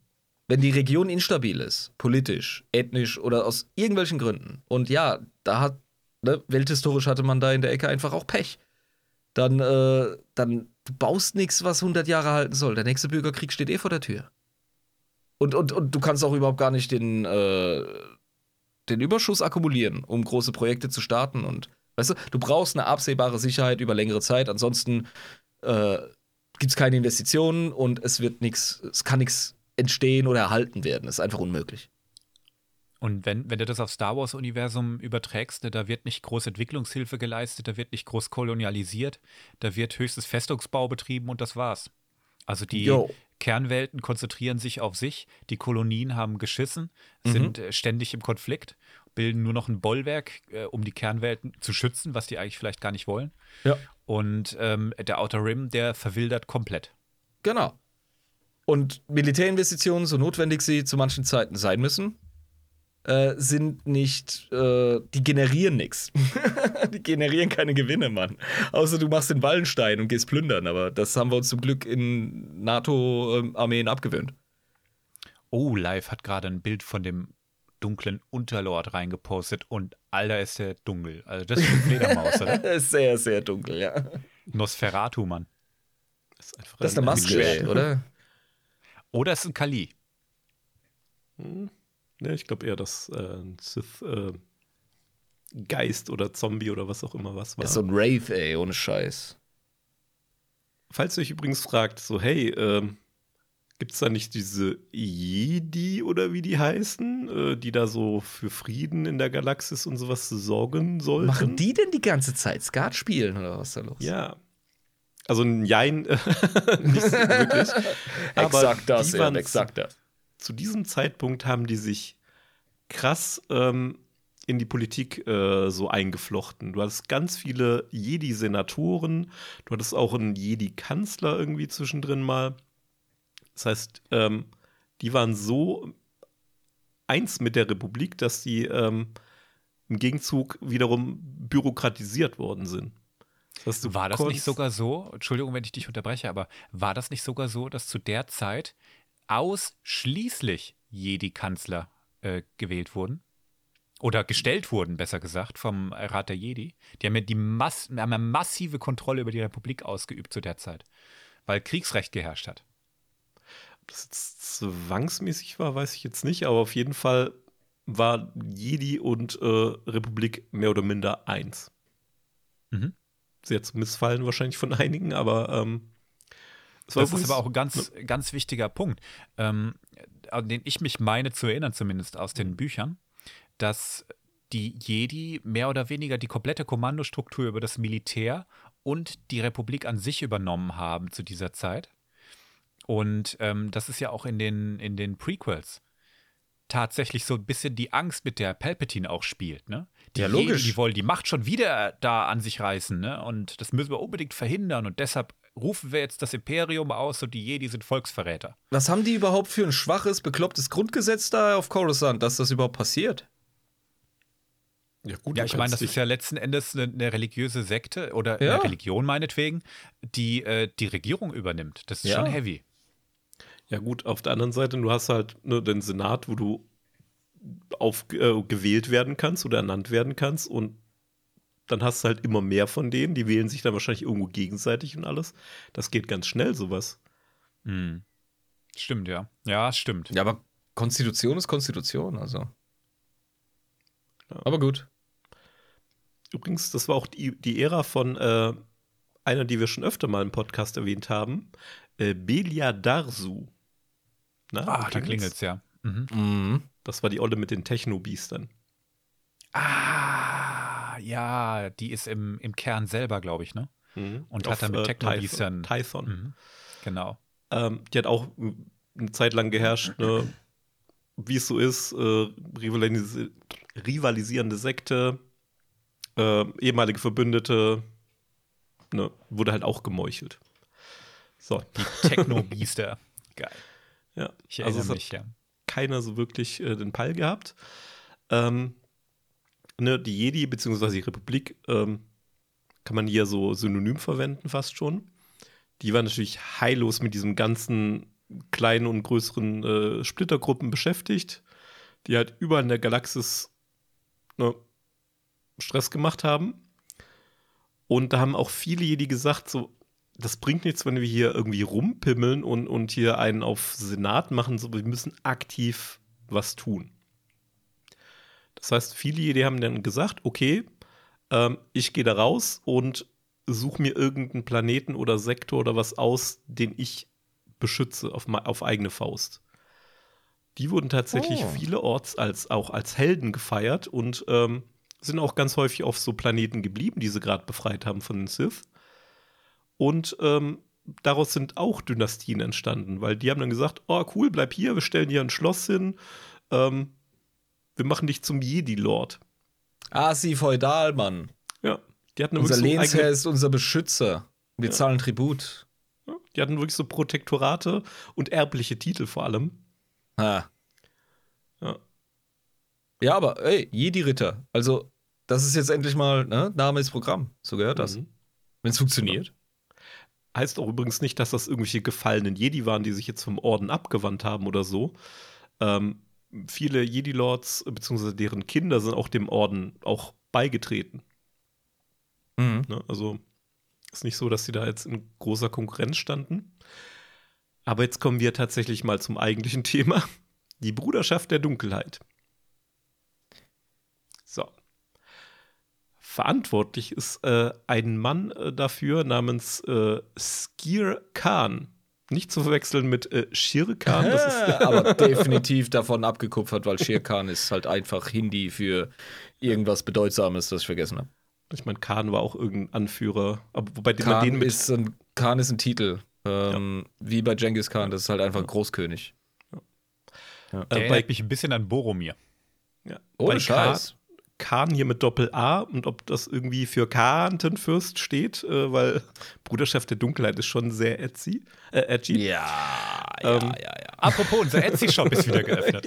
wenn die Region instabil ist, politisch, ethnisch oder aus irgendwelchen Gründen, und ja, da hat, ne, welthistorisch hatte man da in der Ecke einfach auch Pech, dann, äh, dann du baust nichts, was hundert Jahre halten soll. Der nächste Bürgerkrieg steht eh vor der Tür. Und, und, und du kannst auch überhaupt gar nicht den, äh, den Überschuss akkumulieren, um große Projekte zu starten. Und weißt du, du brauchst eine absehbare Sicherheit über längere Zeit, ansonsten äh, gibt es keine Investitionen und es wird nichts, es kann nichts entstehen oder erhalten werden. Das ist einfach unmöglich. Und wenn, wenn du das auf Star Wars-Universum überträgst, ne, da wird nicht groß Entwicklungshilfe geleistet, da wird nicht groß kolonialisiert, da wird höchstens Festungsbau betrieben und das war's. Also die Yo. Kernwelten konzentrieren sich auf sich, die Kolonien haben geschissen, sind äh, ständig im Konflikt, bilden nur noch ein Bollwerk, äh, um die Kernwelten zu schützen, was die eigentlich vielleicht gar nicht wollen. Ja. Und ähm, der Outer Rim, der verwildert komplett. Genau. Und Militärinvestitionen, so notwendig sie zu manchen Zeiten sein müssen, äh, sind nicht, äh, die generieren nichts. Die generieren keine Gewinne, Mann. Außer du machst den Wallenstein und gehst plündern, aber das haben wir uns zum Glück in NATO-Armeen abgewöhnt. Oh, Live hat gerade ein Bild von dem dunklen Unterlord reingepostet und Alter ist der dunkel. Also das ist eine Fledermaus, oder? Sehr, sehr dunkel, ja. Nosferatu, Mann. Das ist, einfach Das ist eine Maske, ey, oder? Oder es ist ein Kali. Hm. Ja, ich glaube eher, dass äh, ein Sith-Geist äh, oder Zombie oder was auch immer was war. Das ist so ein Wraith, ey, ohne Scheiß. Falls ihr euch übrigens fragt, so, hey, ähm, gibt es da nicht diese Jedi oder wie die heißen, äh, die da so für Frieden in der Galaxis und sowas sorgen sollten? Machen die denn die ganze Zeit Skat spielen oder was ist da los? Ja. Also ein Jein, äh, nicht so wirklich. Aber Exakt das, die ja, waren exakt das. zu diesem Zeitpunkt haben die sich krass ähm, in die Politik äh, so eingeflochten. Du hattest ganz viele Jedi-Senatoren, du hattest auch einen Jedi-Kanzler irgendwie zwischendrin mal. Das heißt, ähm, die waren so eins mit der Republik, dass die ähm, im Gegenzug wiederum bürokratisiert worden sind. Das heißt, du War das konntest- nicht sogar so, Entschuldigung, wenn ich dich unterbreche, aber war das nicht sogar so, dass zu der Zeit ausschließlich Jedi-Kanzler äh, gewählt wurden? Oder gestellt wurden, besser gesagt, vom Rat der Jedi. Die haben ja die Mass haben ja massive Kontrolle über die Republik ausgeübt zu der Zeit, weil Kriegsrecht geherrscht hat. Ob das jetzt zwangsmäßig war, weiß ich jetzt nicht, aber auf jeden Fall war Jedi und äh, Republik mehr oder minder eins. Mhm. Sehr zu missfallen wahrscheinlich von einigen, aber ähm, es war Das ist übrigens- aber auch ein ganz, ganz wichtiger Punkt, ähm, an den ich mich meine zu erinnern, zumindest aus den Büchern, dass die Jedi mehr oder weniger die komplette Kommandostruktur über das Militär und die Republik an sich übernommen haben zu dieser Zeit. Und ähm, das ist ja auch in den, in den Prequels tatsächlich so ein bisschen die Angst, mit der Palpatine auch spielt, ne? Die Ja, Jedi, logisch. die wollen die Macht schon wieder da an sich reißen, ne? Und das müssen wir unbedingt verhindern und deshalb rufen wir jetzt das Imperium aus und die Jedi sind Volksverräter. Was haben die überhaupt für ein schwaches, beklopptes Grundgesetz da auf Coruscant, dass das überhaupt passiert? Ja, gut, Ja, du ich meine, kannst das ist dich- ja letzten Endes eine, eine religiöse Sekte oder Ja. eine Religion meinetwegen, die äh, die Regierung übernimmt. Das ist Ja. schon heavy. Ja, gut, auf der anderen Seite, du hast halt ne, den Senat, wo du auf, äh, gewählt werden kannst oder ernannt werden kannst und dann hast du halt immer mehr von denen, die wählen sich dann wahrscheinlich irgendwo gegenseitig und alles. Das geht ganz schnell, sowas. Hm. Stimmt, ja. Ja, stimmt. Ja, aber Konstitution ist Konstitution, also. Ja. Aber gut. Übrigens, das war auch die, die Ära von äh, einer, die wir schon öfter mal im Podcast erwähnt haben, äh, Belia Darsu. Na, Ah, da klingelt's? klingelt's ja. Mhm. Mhm. Das war die Olle mit den Techno-Biestern. Ah, ja, die ist im, im Kern selber, glaube ich, ne? Mhm. Und Auf, hat dann mit äh, Techno-Biestern- Tython. Mhm. Genau. Ähm, die hat auch eine Zeit lang geherrscht, ne? Wie es so ist, äh, rivalis rivalisierende Sekte, äh, ehemalige Verbündete, ne? Wurde halt auch gemeuchelt. So, Die Techno-Biester. Geil. ja. Ich Also erinnere es hat mich, ja. keiner so wirklich äh, den Pall gehabt. Ähm, ne, die Jedi bzw. die Republik ähm, kann man hier so synonym verwenden fast schon. Die war natürlich heillos mit diesem ganzen kleinen und größeren äh, Splittergruppen beschäftigt, die halt überall in der Galaxis ne, Stress gemacht haben. Und da haben auch viele Jedi gesagt, so, das bringt nichts, wenn wir hier irgendwie rumpimmeln und, und hier einen auf Senat machen, so, wir müssen aktiv was tun. Das heißt, viele Jedi haben dann gesagt, okay, ähm, ich gehe da raus und suche mir irgendeinen Planeten oder Sektor oder was aus, den ich beschütze auf, auf eigene Faust. Die wurden tatsächlich Oh. vielerorts als, auch als Helden gefeiert und ähm, sind auch ganz häufig auf so Planeten geblieben, die sie gerade befreit haben von den Sith. Und ähm, daraus sind auch Dynastien entstanden, weil die haben dann gesagt, oh cool, bleib hier, wir stellen hier ein Schloss hin, ähm, wir machen dich zum Jedi-Lord. Ah, sie feudal, Mann. Ja, die hatten Unser wirklich so Lehnsherr eigene, ist unser Beschützer. Wir Ja. zahlen Tribut. ja, die hatten wirklich so Protektorate und erbliche Titel vor allem. Ha. Ja. Ja, aber ey, Jedi-Ritter. Also, das ist jetzt endlich mal, ne? Name ist Programm. So gehört das. Mhm. Wenn es funktioniert. Heißt auch übrigens nicht, dass das irgendwelche gefallenen Jedi waren, die sich jetzt vom Orden abgewandt haben oder so. Ähm, viele Jedi-Lords bzw. deren Kinder sind auch dem Orden auch beigetreten. Mhm. Ne? Also ist nicht so, dass sie da jetzt in großer Konkurrenz standen. Aber jetzt kommen wir tatsächlich mal zum eigentlichen Thema. Die Bruderschaft der Dunkelheit. So. Verantwortlich ist äh, ein Mann äh, dafür namens äh, Skir Khan. Nicht zu verwechseln mit äh, Shere Khan. Das ist, aber definitiv davon abgekupfert, weil Shere Khan ist halt einfach Hindi für irgendwas Bedeutsames, das ich vergessen habe. ich meine, Khan war auch irgendein Anführer. Aber wobei man Khan den mit. ist ein, Khan ist ein Titel. Ähm, Wie bei Genghis Khan, das ist halt einfach Ja. Großkönig. Äh, Der bei erinnert mich ein bisschen an Boromir. ja, Ohne bei Scheiß. Khan hier mit Doppel-A und ob das irgendwie für Kantenfürst steht, äh, weil Bruderschaft der Dunkelheit ist schon sehr edgy. Äh, edgy. Ja, Ähm, ja, ja, ja. Apropos, unser Etsy-Shop ist wieder geöffnet.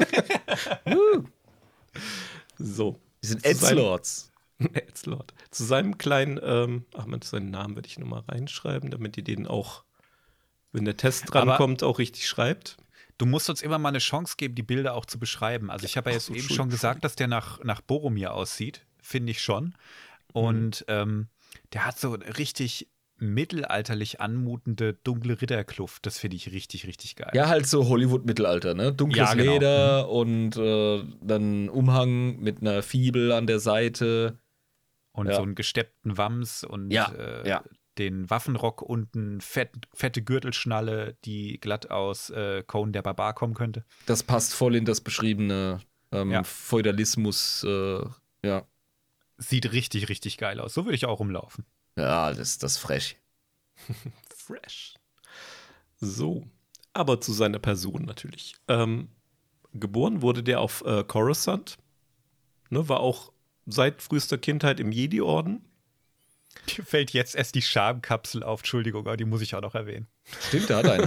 So. Die sind Zu seinem- Edgelords. Edgelord. Zu seinem kleinen, ähm, ach man, seinen Namen werde ich nochmal reinschreiben, damit ihr den auch, wenn der Test drankommt, auch richtig schreibt. Du musst uns immer mal eine Chance geben, die Bilder auch zu beschreiben. Also ich habe ja Ach jetzt so, eben Entschuldigung, schon gesagt, dass der nach, nach Boromir aussieht. Finde ich schon. Und ähm, der hat so eine richtig mittelalterlich anmutende dunkle Ritterkluft. Das finde ich richtig, richtig geil. Ja, halt so Hollywood-Mittelalter, ne? Dunkles Ja, genau. Leder und äh, dann Umhang mit einer Fibel an der Seite. Und Ja. so einen gesteppten Wams und Ja, äh, ja. den Waffenrock unten, fett, fette Gürtelschnalle, die glatt aus äh, Conan der Barbar kommen könnte. Das passt voll in das beschriebene ähm, Ja. Feudalismus. Äh, ja. Sieht richtig, richtig geil aus. So würde ich auch rumlaufen. Ja, das, das ist frech. Fresh. So. Aber zu seiner Person natürlich. Ähm, geboren wurde der auf äh, Coruscant. Ne, war auch seit frühester Kindheit im Jedi-Orden. Mir fällt jetzt erst die Schamkapsel auf. Entschuldigung, aber die muss ich auch noch erwähnen. Stimmt, der hat eine.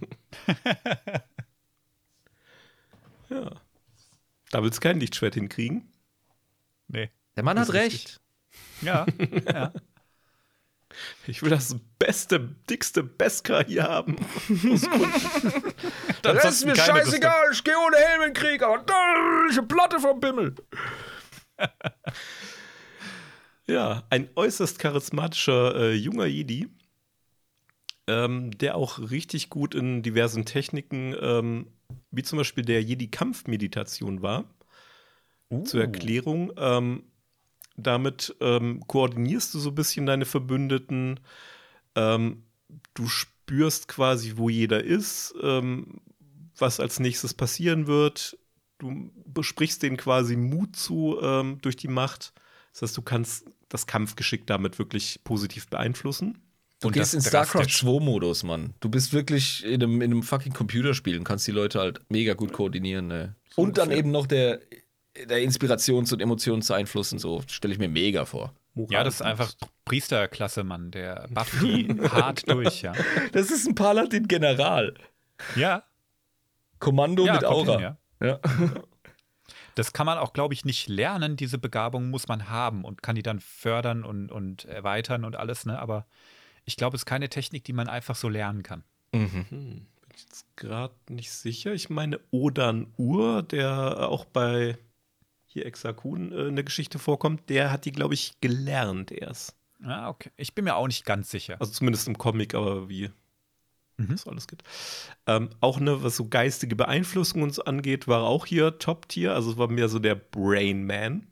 Ja. Da willst du kein Lichtschwert hinkriegen. Nee. Der Mann Das hat ist recht. Ja. ja. Ich will das beste, dickste Beskar hier haben. Dann Das ist mir scheißegal, ich gehe ohne Helm in den Krieg, aber da ich eine Platte vom Bimmel. Ja, ein äußerst charismatischer äh, junger Jedi, ähm, der auch richtig gut in diversen Techniken, ähm, wie zum Beispiel der Jedi-Kampfmeditation war. Uh. Zur Erklärung, ähm, damit ähm, koordinierst du so ein bisschen deine Verbündeten. Ähm, du spürst quasi, wo jeder ist, ähm, was als nächstes passieren wird. Du besprichst denen quasi Mut zu ähm, durch die Macht. Das heißt, du kannst das Kampfgeschick damit wirklich positiv beeinflussen. Du Und gehst in das StarCraft drastisch. zwei Modus, Mann. Du bist wirklich in einem, in einem fucking Computerspiel und kannst die Leute halt mega gut koordinieren. Ne? So Und dann ungefähr. eben noch der, der Inspirations- und Emotionseinfluss und so. Stelle ich mir mega vor. Ja, das ist einfach Priesterklasse, Mann. Der bufft die hart durch, ja. Das ist ein Paladin-General. Ja, Kommando ja mit kommt Aura. hin, ja. Ja. Das kann man auch, glaube ich, nicht lernen. Diese Begabung muss man haben und kann die dann fördern und, und erweitern und alles, ne? Aber ich glaube, es ist keine Technik, die man einfach so lernen kann. Mhm. Hm, bin jetzt gerade nicht sicher. Ich meine Odan Ur, der auch bei hier Exakun äh, in der Geschichte vorkommt, der hat die, glaube ich, gelernt erst. Ah, okay. Ich bin mir auch nicht ganz sicher. Also zumindest im Comic, aber wie Mhm. das alles geht. Ähm, auch ne, was so geistige Beeinflussung uns angeht, war auch hier Top-Tier. Also es war mehr so der Brain Man.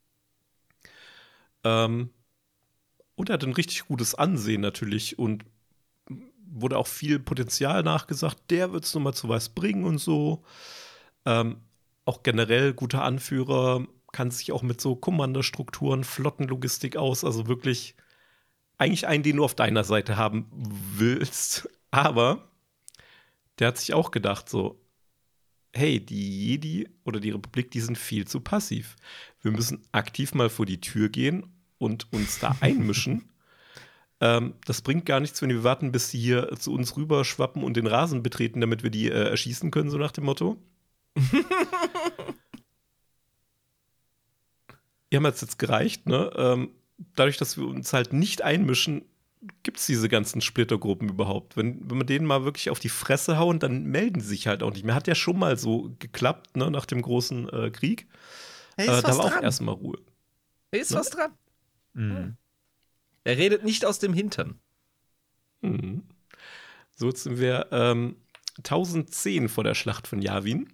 Ähm, und er hat ein richtig gutes Ansehen natürlich und wurde auch viel Potenzial nachgesagt. Der wird es nochmal zu was bringen und so. Ähm, auch generell guter Anführer, kann sich auch mit so Kommandostrukturen, Flottenlogistik aus. Also wirklich eigentlich einen, den du auf deiner Seite haben willst. Aber der hat sich auch gedacht so, hey, die Jedi oder die Republik, die sind viel zu passiv. Wir müssen aktiv mal vor die Tür gehen und uns da einmischen. ähm, das bringt gar nichts, wenn wir warten, bis sie hier zu uns rüberschwappen und den Rasen betreten, damit wir die äh, erschießen können, so nach dem Motto. Ja, mir hat's jetzt gereicht, ne? Ähm, dadurch, dass wir uns halt nicht einmischen, gibt es diese ganzen Splittergruppen überhaupt. Wenn, wenn man denen mal wirklich auf die Fresse hauen, dann melden sie sich halt auch nicht mehr. Hat ja schon mal so geklappt, ne, nach dem großen äh, Krieg. Hey, Äh, ist da was war auch dran. erstmal Ruhe. Ist Ne? was dran. Mhm. Er redet nicht aus dem Hintern. Mhm. So, jetzt sind wir ähm, tausendzehn vor der Schlacht von Yavin.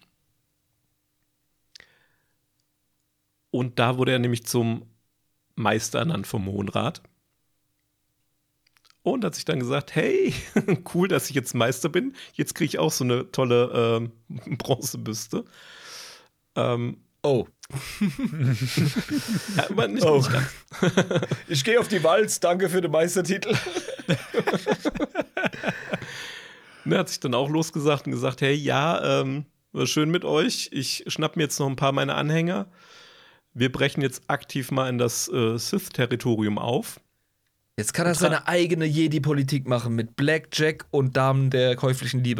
Und da wurde er nämlich zum Meister ernannt vom Hohen Rat. Und hat sich dann gesagt, hey, cool, dass ich jetzt Meister bin. Jetzt kriege ich auch so eine tolle ähm, Bronzebüste. Ähm, Oh. ja, aber nicht, Oh. nicht ganz. Ich gehe auf die Walz, danke für den Meistertitel. Ne, hat sich dann auch losgesagt und gesagt, hey, ja, ähm, war schön mit euch. Ich schnapp mir jetzt noch ein paar meiner Anhänger. Wir brechen jetzt aktiv mal in das äh, Sith-Territorium auf. Jetzt kann er seine eigene Jedi-Politik machen mit Blackjack und Damen der käuflichen Liebe.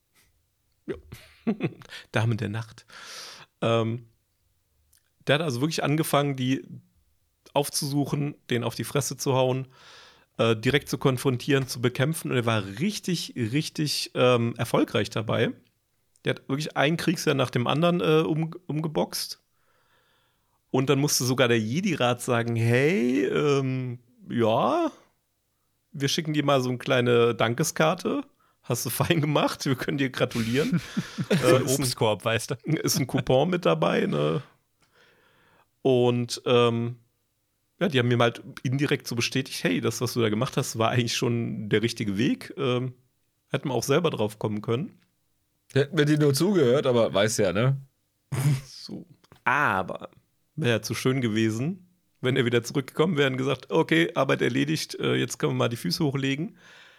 Damen der Nacht. Ähm, der hat also wirklich angefangen, die aufzusuchen, den auf die Fresse zu hauen, äh, direkt zu konfrontieren, zu bekämpfen. Und er war richtig, richtig ähm, erfolgreich dabei. Der hat wirklich ein Kriegsjahr nach dem anderen äh, um, umgeboxt. Und dann musste sogar der Jedi-Rat sagen, hey, ähm, ja, wir schicken dir mal so eine kleine Dankeskarte. Hast du fein gemacht, wir können dir gratulieren. So ein äh, ist ein- Obstkorb, weißt du. ist ein Coupon mit dabei, ne? Und ähm, ja, die haben mir halt indirekt so bestätigt, hey, das, was du da gemacht hast, war eigentlich schon der richtige Weg. Ähm, hätten wir auch selber drauf kommen können. Hätten wir dir nur zugehört, aber weiß ja, ne? So. Aber wäre ja zu schön gewesen, wenn er wieder zurückgekommen wäre und gesagt, okay, Arbeit erledigt, äh, jetzt können wir mal die Füße hochlegen.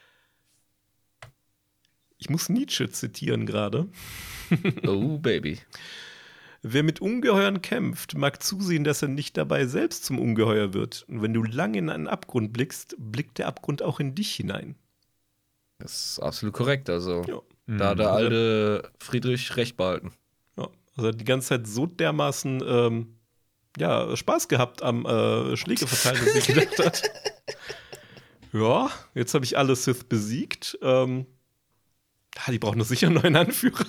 Ich muss Nietzsche zitieren gerade. Oh, Baby. Wer mit Ungeheuern kämpft, mag zusehen, dass er nicht dabei selbst zum Ungeheuer wird. Und wenn du lange in einen Abgrund blickst, blickt der Abgrund auch in dich hinein. Das ist absolut korrekt. Also, Ja. da hat der Mhm. alte Friedrich recht behalten. Ja. Also er hat die ganze Zeit so dermaßen ähm, ja, Spaß gehabt am äh, Schläge verteilen, dass er gedacht hat. Ja, jetzt habe ich alle Sith besiegt. Ähm, ah, die brauchen doch sicher einen neuen Anführer.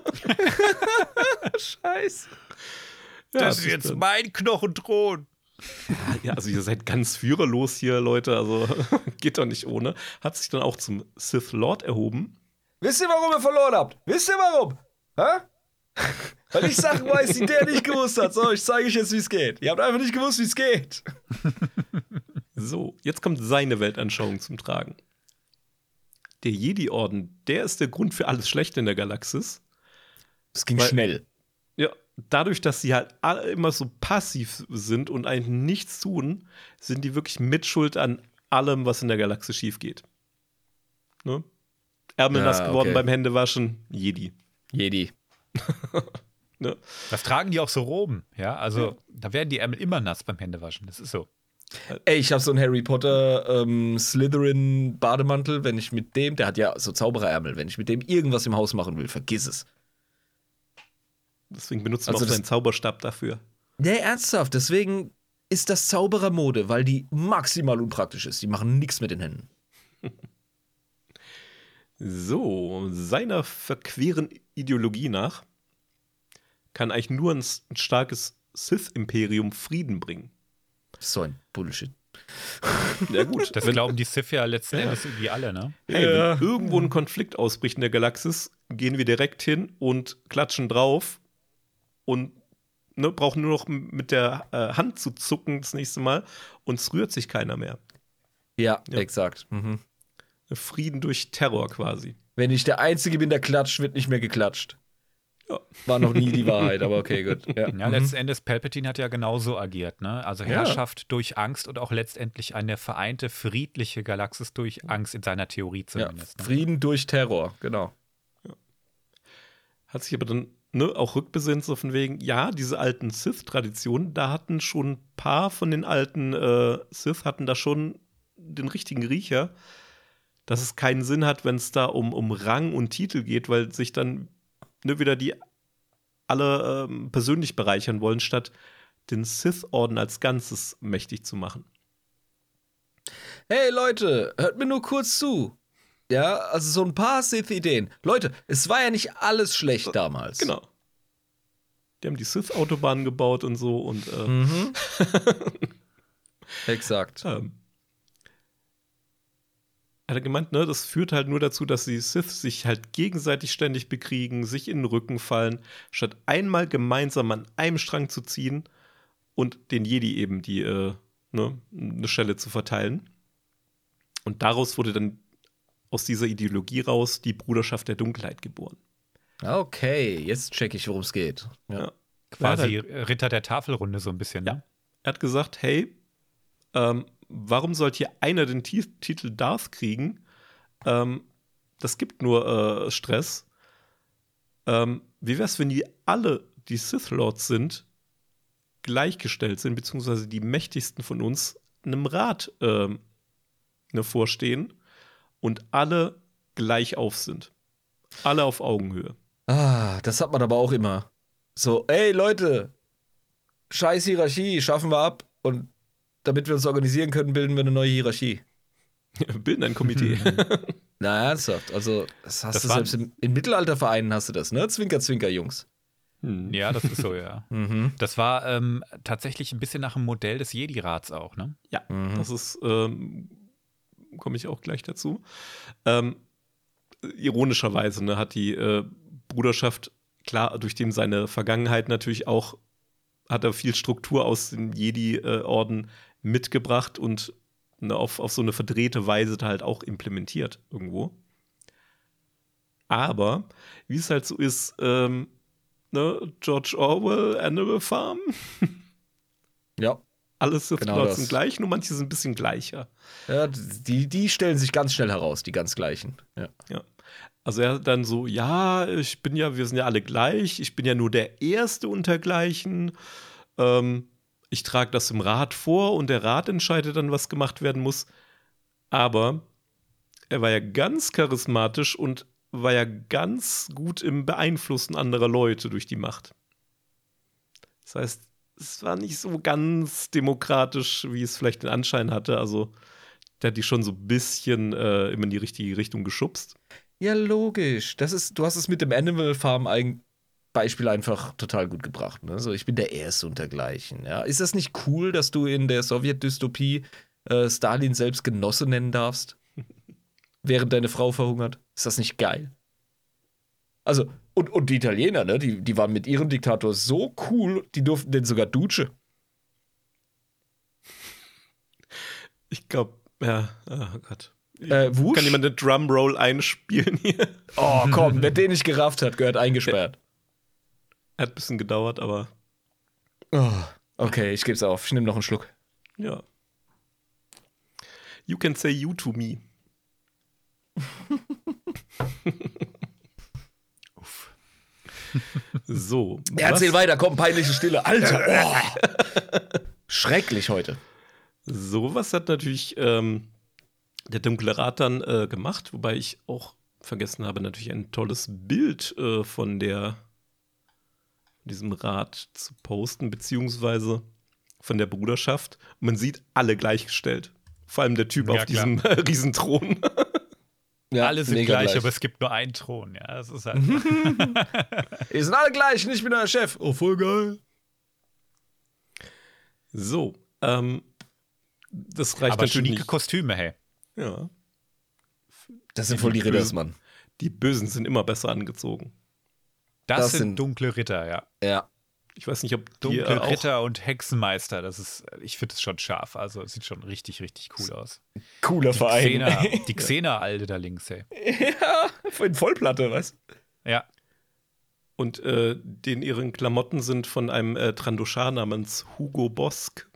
Scheiße. Ja, Das hat ist sich jetzt dann- mein Knochenthron. Ja, also ihr seid ganz führerlos hier, Leute. Also geht doch nicht ohne. Hat sich dann auch zum Sith Lord erhoben. Wisst ihr, warum ihr verloren habt? Wisst ihr, warum? Hä? Weil ich Sachen weiß, die der nicht gewusst hat. So, ich zeige euch jetzt, wie es geht. Ihr habt einfach nicht gewusst, wie es geht. So, jetzt kommt seine Weltanschauung zum Tragen. Der Jedi-Orden, der ist der Grund für alles Schlechte in der Galaxis. Es ging Weil- schnell. Ja, dadurch, dass sie halt alle immer so passiv sind und eigentlich nichts tun, sind die wirklich mitschuld an allem, was in der Galaxis schief geht. Ne? Ärmel Ja, nass geworden okay. beim Händewaschen, Jedi. Jedi. Ne? Das tragen die auch so Roben, ja. Also da werden die Ärmel immer nass beim Händewaschen. Das ist so. Ey, ich habe so einen Harry Potter ähm, Slytherin Bademantel. Wenn ich mit dem, der hat ja so Zaubererärmel, wenn ich mit dem irgendwas im Haus machen will, vergiss es. Deswegen benutzt man Also auch das- seinen Zauberstab dafür. Nee, ernsthaft. Deswegen ist das Zauberermode, weil die maximal unpraktisch ist. Die machen nichts mit den Händen. So, seiner verqueren Ideologie nach kann eigentlich nur ein, ein starkes Sith-Imperium Frieden bringen. So ein Bullshit. Ja gut, Das glauben die Sith ja letzten Endes irgendwie alle, ne? hey, Ja. wenn irgendwo ein Konflikt ausbricht in der Galaxis, gehen wir direkt hin und klatschen drauf und ne, brauchen nur noch mit der äh, Hand zu zucken das nächste Mal und es rührt sich keiner mehr. Ja, Ja. exakt. Mhm. Frieden durch Terror quasi. Wenn ich der Einzige bin, der klatscht, wird nicht mehr geklatscht. Ja. War noch nie die Wahrheit, aber okay, gut. Ja, Ja, Mhm. letzten Endes, Palpatine hat ja genauso agiert, ne? Also Ja. Herrschaft durch Angst und auch letztendlich eine vereinte, friedliche Galaxis durch Angst in seiner Theorie ja. zumindest. Ne? Frieden durch Terror, genau. Hat sich aber dann ne, auch rückbesinnt, so von wegen, ja, diese alten Sith-Traditionen, da hatten schon ein paar von den alten äh, Sith hatten da schon den richtigen Riecher, dass es keinen Sinn hat, wenn es da um, um Rang und Titel geht, weil sich dann ne, wieder die alle ähm, persönlich bereichern wollen, statt den Sith-Orden als Ganzes mächtig zu machen. Hey Leute, hört mir nur kurz zu. Ja, also so ein paar Sith-Ideen. Leute, es war ja nicht alles schlecht damals. Genau. Die haben die Sith-Autobahnen gebaut und so und äh, Mhm. Exakt. Ähm, er hat gemeint, ne, das führt halt nur dazu, dass die Sith sich halt gegenseitig ständig bekriegen, sich in den Rücken fallen, statt einmal gemeinsam an einem Strang zu ziehen und den Jedi eben die äh, ne, eine Schelle zu verteilen. Und daraus wurde dann aus dieser Ideologie raus die Bruderschaft der Dunkelheit geboren. Okay, jetzt check ich, worum es geht. Ja. Ja. Quasi Er hat halt- Ritter der Tafelrunde so ein bisschen, ne? Er hat gesagt, hey, ähm, warum sollte hier einer den Ti- Titel Darth kriegen? Ähm, das gibt nur äh, Stress. Ähm, wie wär's, wenn die alle, die Sith Lords sind, gleichgestellt sind, beziehungsweise die mächtigsten von uns einem Rat ähm, ne, vorstehen und alle gleich auf sind. Alle auf Augenhöhe. Ah, das hat man aber auch immer. So, ey Leute, scheiß Hierarchie, schaffen wir ab. Und damit wir uns organisieren können, bilden wir eine neue Hierarchie. Bilden ein Komitee. Na, ernsthaft. Also, das hast Das du waren- selbst im, in Mittelaltervereinen hast du das, ne? Zwinker, Zwinker, Jungs. Hm. Ja, das ist so, ja. Mhm. Das war ähm, tatsächlich ein bisschen nach dem Modell des Jedi-Rats auch, ne? Ja, Mhm. das ist, ähm, komme ich auch gleich dazu. Ähm, ironischerweise ne, hat die äh, Bruderschaft, klar, durch dem seine Vergangenheit natürlich auch, hat er viel Struktur aus dem Jedi-Orden mitgebracht und ne, auf, auf so eine verdrehte Weise da halt auch implementiert irgendwo. Aber, wie es halt so ist, ähm, ne, George Orwell, Animal Farm, Ja. alle Sith Genau Lords das. sind gleich, nur manche sind ein bisschen gleicher. Ja, die, die stellen sich ganz schnell heraus, die ganz gleichen. Ja. Ja. Also er dann so, ja, ich bin ja, wir sind ja alle gleich, ich bin ja nur der Erste untergleichen. Ähm, ich trage das im Rat vor und der Rat entscheidet dann, was gemacht werden muss. Aber er war ja ganz charismatisch und war ja ganz gut im Beeinflussen anderer Leute durch die Macht. Das heißt, es war nicht so ganz demokratisch, wie es vielleicht den Anschein hatte. Also der hat die schon so ein bisschen äh, immer in die richtige Richtung geschubst. Ja, logisch. Das ist, du hast es mit dem Animal Farm ein Beispiel einfach total gut gebracht. Ne? So, ich bin der Erste untergleichen. Ja? Ist das nicht cool, dass du in der Sowjetdystopie äh, Stalin selbst Genosse nennen darfst? Während deine Frau verhungert? Ist das nicht geil? Also, und, und die Italiener, ne? Die, die waren mit ihrem Diktator so cool, die durften den sogar duschen. Ich glaube, ja, oh Gott. Äh, Wusch? Kann jemand eine Drumroll einspielen hier? Oh, komm, wer den nicht gerafft hat, gehört eingesperrt. Hat ein bisschen gedauert, aber Oh, okay, ich geb's auf. Ich nehme noch einen Schluck. ja. You can say you to me. Uff. So. Erzähl was- weiter, komm, peinliche Stille. Alter, oh. Schrecklich heute. Sowas hat natürlich ähm, der Dunkle Rat dann äh, gemacht, wobei ich auch vergessen habe, natürlich ein tolles Bild äh, von der diesem Rat zu posten, beziehungsweise von der Bruderschaft. Und man sieht alle gleichgestellt. Vor allem der Typ Ja, auf klar. diesem äh, Riesenthron. Ja, alle sind mega gleich, gleich. aber es gibt nur einen Thron. Ja, das ist halt. Ihr sind alle gleich, nicht wie der Chef. Oh, voll geil. So, ähm, das reicht aber natürlich schnieke nicht. Kostüme, hey. Ja, Das sind voll die Ritters, Mann. die Bösen sind immer besser angezogen. Das, Das sind, sind- dunkle Ritter, ja. Ja. Ich weiß nicht, ob die Dunkle äh, auch Ritter und Hexenmeister, das ist, ich finde es schon scharf. Also es sieht schon richtig, richtig cool aus. Cooler Die Xena, die Xena-Alde da links, ey. Ja, in Vollplatte, weißt du? Ja. und äh, den ihren Klamotten sind von einem äh, Trandoshar namens Hugo Bosk.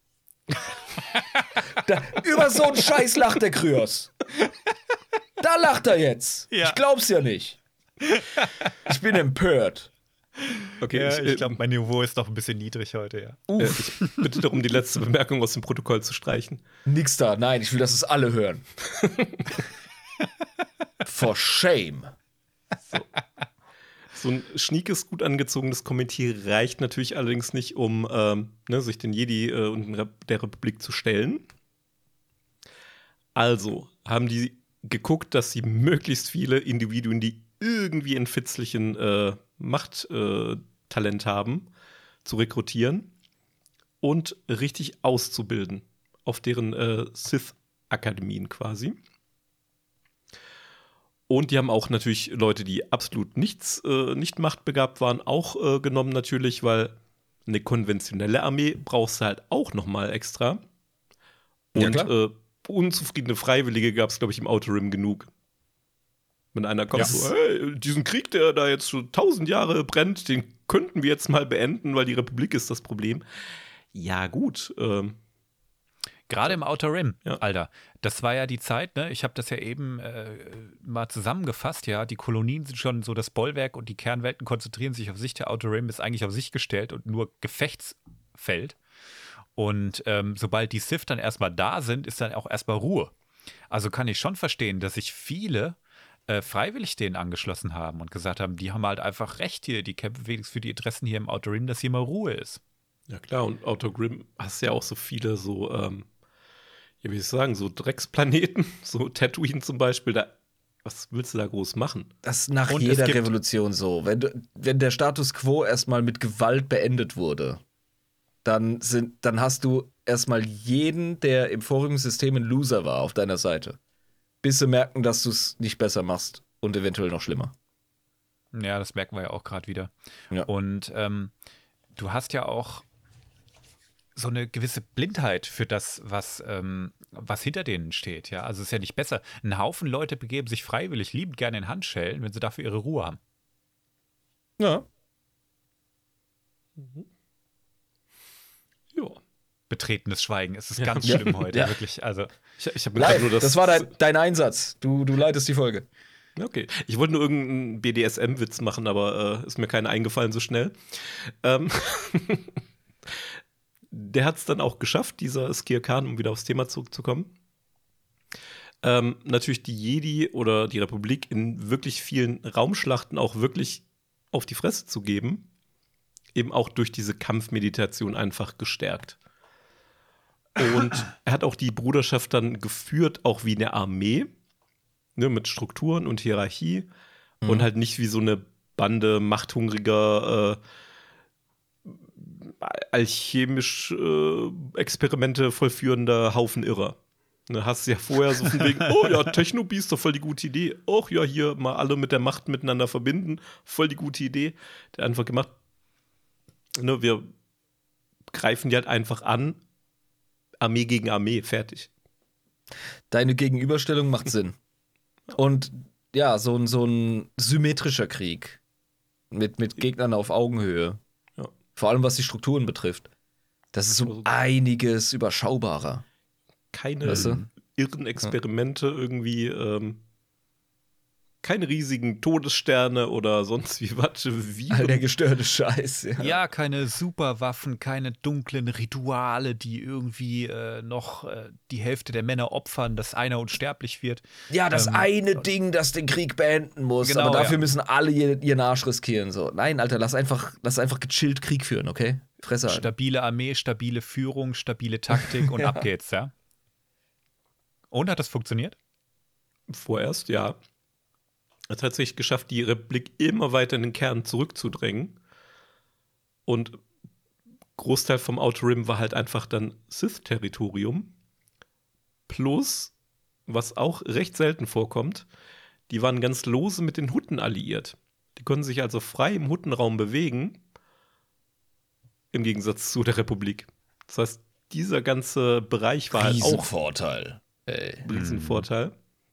Da, über so einen Scheiß lacht der Kryos. Da lacht er jetzt. Ja. Ich glaub's ja nicht. Ich bin empört. Okay, Ja, ich, ich äh, glaube, mein Niveau ist noch ein bisschen niedrig heute, ja. äh, ich bitte darum, die letzte Bemerkung aus dem Protokoll zu streichen. Nix da. Nein, ich will, dass es alle hören. For shame. So ein schniekes, gut angezogenes Kommentier reicht natürlich allerdings nicht, um ähm, ne, sich den Jedi äh, und der Republik zu stellen. Also haben die geguckt, dass sie möglichst viele Individuen, die irgendwie einen fitzlichen äh, Machttalent äh, Talent haben, zu rekrutieren und richtig auszubilden auf deren äh, Sith-Akademien quasi. Und die haben auch natürlich Leute, die absolut nichts, äh, nicht machtbegabt waren, auch äh, genommen natürlich, weil eine konventionelle Armee brauchst du halt auch noch mal extra. Ja, Und klar. äh, unzufriedene Freiwillige gab es, glaube ich, im Outer Rim genug. Wenn einer kommt, Ja. so, hey, diesen Krieg, der da jetzt schon tausend Jahre brennt, den könnten wir jetzt mal beenden, weil die Republik ist das Problem. Ja, gut. Ähm, Gerade im Outer Rim, Ja. Alter. Das war ja die Zeit, ne? Ich habe das ja eben äh, mal zusammengefasst, ja. Die Kolonien sind schon so das Bollwerk und die Kernwelten konzentrieren sich auf sich. Der Outer Rim ist eigentlich auf sich gestellt und nur Gefechtsfeld. Und ähm, sobald die Sith dann erstmal da sind, ist dann auch erstmal Ruhe. Also kann ich schon verstehen, dass sich viele äh, freiwillig denen angeschlossen haben und gesagt haben, die haben halt einfach recht hier, die kämpfen wenigstens für die Interessen hier im Outer Rim, dass hier mal Ruhe ist. Ja klar, und Outer Rim hast ja auch so viele so, ähm, ja, wie soll ich sagen, so Drecksplaneten, so Tatooine zum Beispiel, da, was willst du da groß machen? Das ist nach Und es jeder gibt- Revolution so. Wenn, du, wenn der Status quo erstmal mit Gewalt beendet wurde, dann, sind, dann hast du erstmal jeden, der im vorigen System ein Loser war, auf deiner Seite. Bis sie merken, dass du es nicht besser machst und eventuell noch schlimmer. Ja, das merken wir ja auch gerade wieder. Ja. Und ähm, du hast ja auch so eine gewisse Blindheit für das, was, ähm, was hinter denen steht. Ja, also es ist ja nicht besser. Ein Haufen Leute begeben sich freiwillig liebend gerne in Handschellen, wenn sie dafür ihre Ruhe haben. Ja. Ja. Betretenes Schweigen. Es ist Ja. ganz Ja. schlimm heute, Ja. wirklich. Also Ich, ich habe Live, nur das, war dein, dein Einsatz. Du, du leitest die Folge. Okay. Ich wollte nur irgendeinen B D S M-Witz machen, aber äh, ist mir keiner eingefallen so schnell. Ähm Der hat es dann auch geschafft, dieser Skir Khan, um wieder aufs Thema zurückzukommen. Ähm, natürlich die Jedi oder die Republik in wirklich vielen Raumschlachten auch wirklich auf die Fresse zu geben. Eben auch durch diese Kampfmeditation einfach gestärkt. Und er hat auch die Bruderschaft dann geführt, auch wie eine Armee, ne, mit Strukturen und Hierarchie Mhm. und halt nicht wie so eine Bande machthungriger, äh, alchemisch äh, Experimente vollführender Haufen Irrer. Ne, hast du ja vorher so von wegen, oh ja, Technobi ist doch voll die gute Idee. Och ja, hier mal alle mit der Macht miteinander verbinden. Voll die gute Idee. Der hat einfach gemacht, ne, wir greifen die halt einfach an. Armee gegen Armee, fertig. Deine Gegenüberstellung macht Sinn. Und ja, so ein, so ein symmetrischer Krieg mit, mit Gegnern auf Augenhöhe. Ja. Vor allem, was die Strukturen betrifft. Das ist um einiges überschaubarer. Keine Weißt du? irren Experimente irgendwie, ähm, keine riesigen Todessterne oder sonst wie was. Wie All der gestörte Scheiß. Ja. ja, keine Superwaffen, keine dunklen Rituale, die irgendwie äh, noch äh, die Hälfte der Männer opfern, dass einer unsterblich wird. Ja, das Ähm, eine Ding, das den Krieg beenden muss, Genau, aber dafür ja. müssen alle ihr- ihren Arsch riskieren. So. Nein, Alter, lass einfach, lass einfach gechillt Krieg führen, okay? Fresse halten. Stabile Armee, stabile Führung, stabile Taktik und Ja. ab geht's, ja. Und hat das funktioniert? Vorerst, ja. Er hat tatsächlich geschafft, die Republik immer weiter in den Kern zurückzudrängen. Und Großteil vom Outer Rim war halt einfach dann Sith-Territorium. Plus, was auch recht selten vorkommt, die waren ganz lose mit den Hutten alliiert. Die konnten sich also frei im Huttenraum bewegen, im Gegensatz zu der Republik. Das heißt, dieser ganze Bereich war halt auch Riesenvorteil. Ey. Riesenvorteil.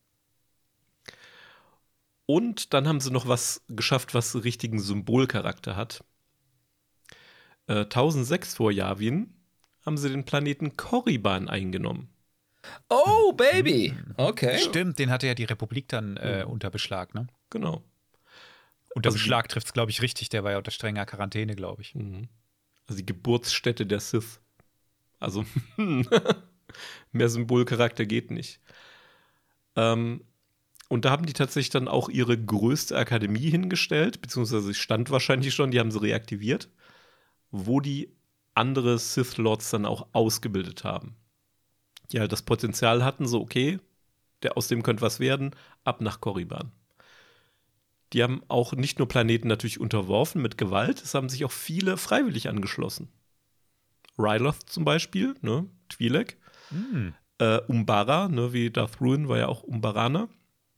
Und dann haben sie noch was geschafft, was richtigen Symbolcharakter hat. Äh, tausendsechs vor Yavin haben sie den Planeten Korriban eingenommen. Oh, Baby! Okay. Stimmt, den hatte ja die Republik dann äh, Mhm. unter Beschlag, ne? Genau. Unter Also die- Beschlag trifft es, glaube ich, richtig. Der war ja unter strenger Quarantäne, glaube ich. Mhm. Also die Geburtsstätte der Sith. Also mehr Symbolcharakter geht nicht. Ähm, und da haben die tatsächlich dann auch ihre größte Akademie hingestellt, beziehungsweise sie stand wahrscheinlich schon, die haben sie reaktiviert, wo die andere Sith Lords dann auch ausgebildet haben. Die halt das Potenzial hatten, so okay, der, aus dem könnte was werden, ab nach Korriban. Die haben auch nicht nur Planeten natürlich unterworfen mit Gewalt, es haben sich auch viele freiwillig angeschlossen. Ryloth zum Beispiel, ne, Twi'lek. Mhm. Äh, Umbara, ne, wie Darth Ruin war ja auch Umbaraner.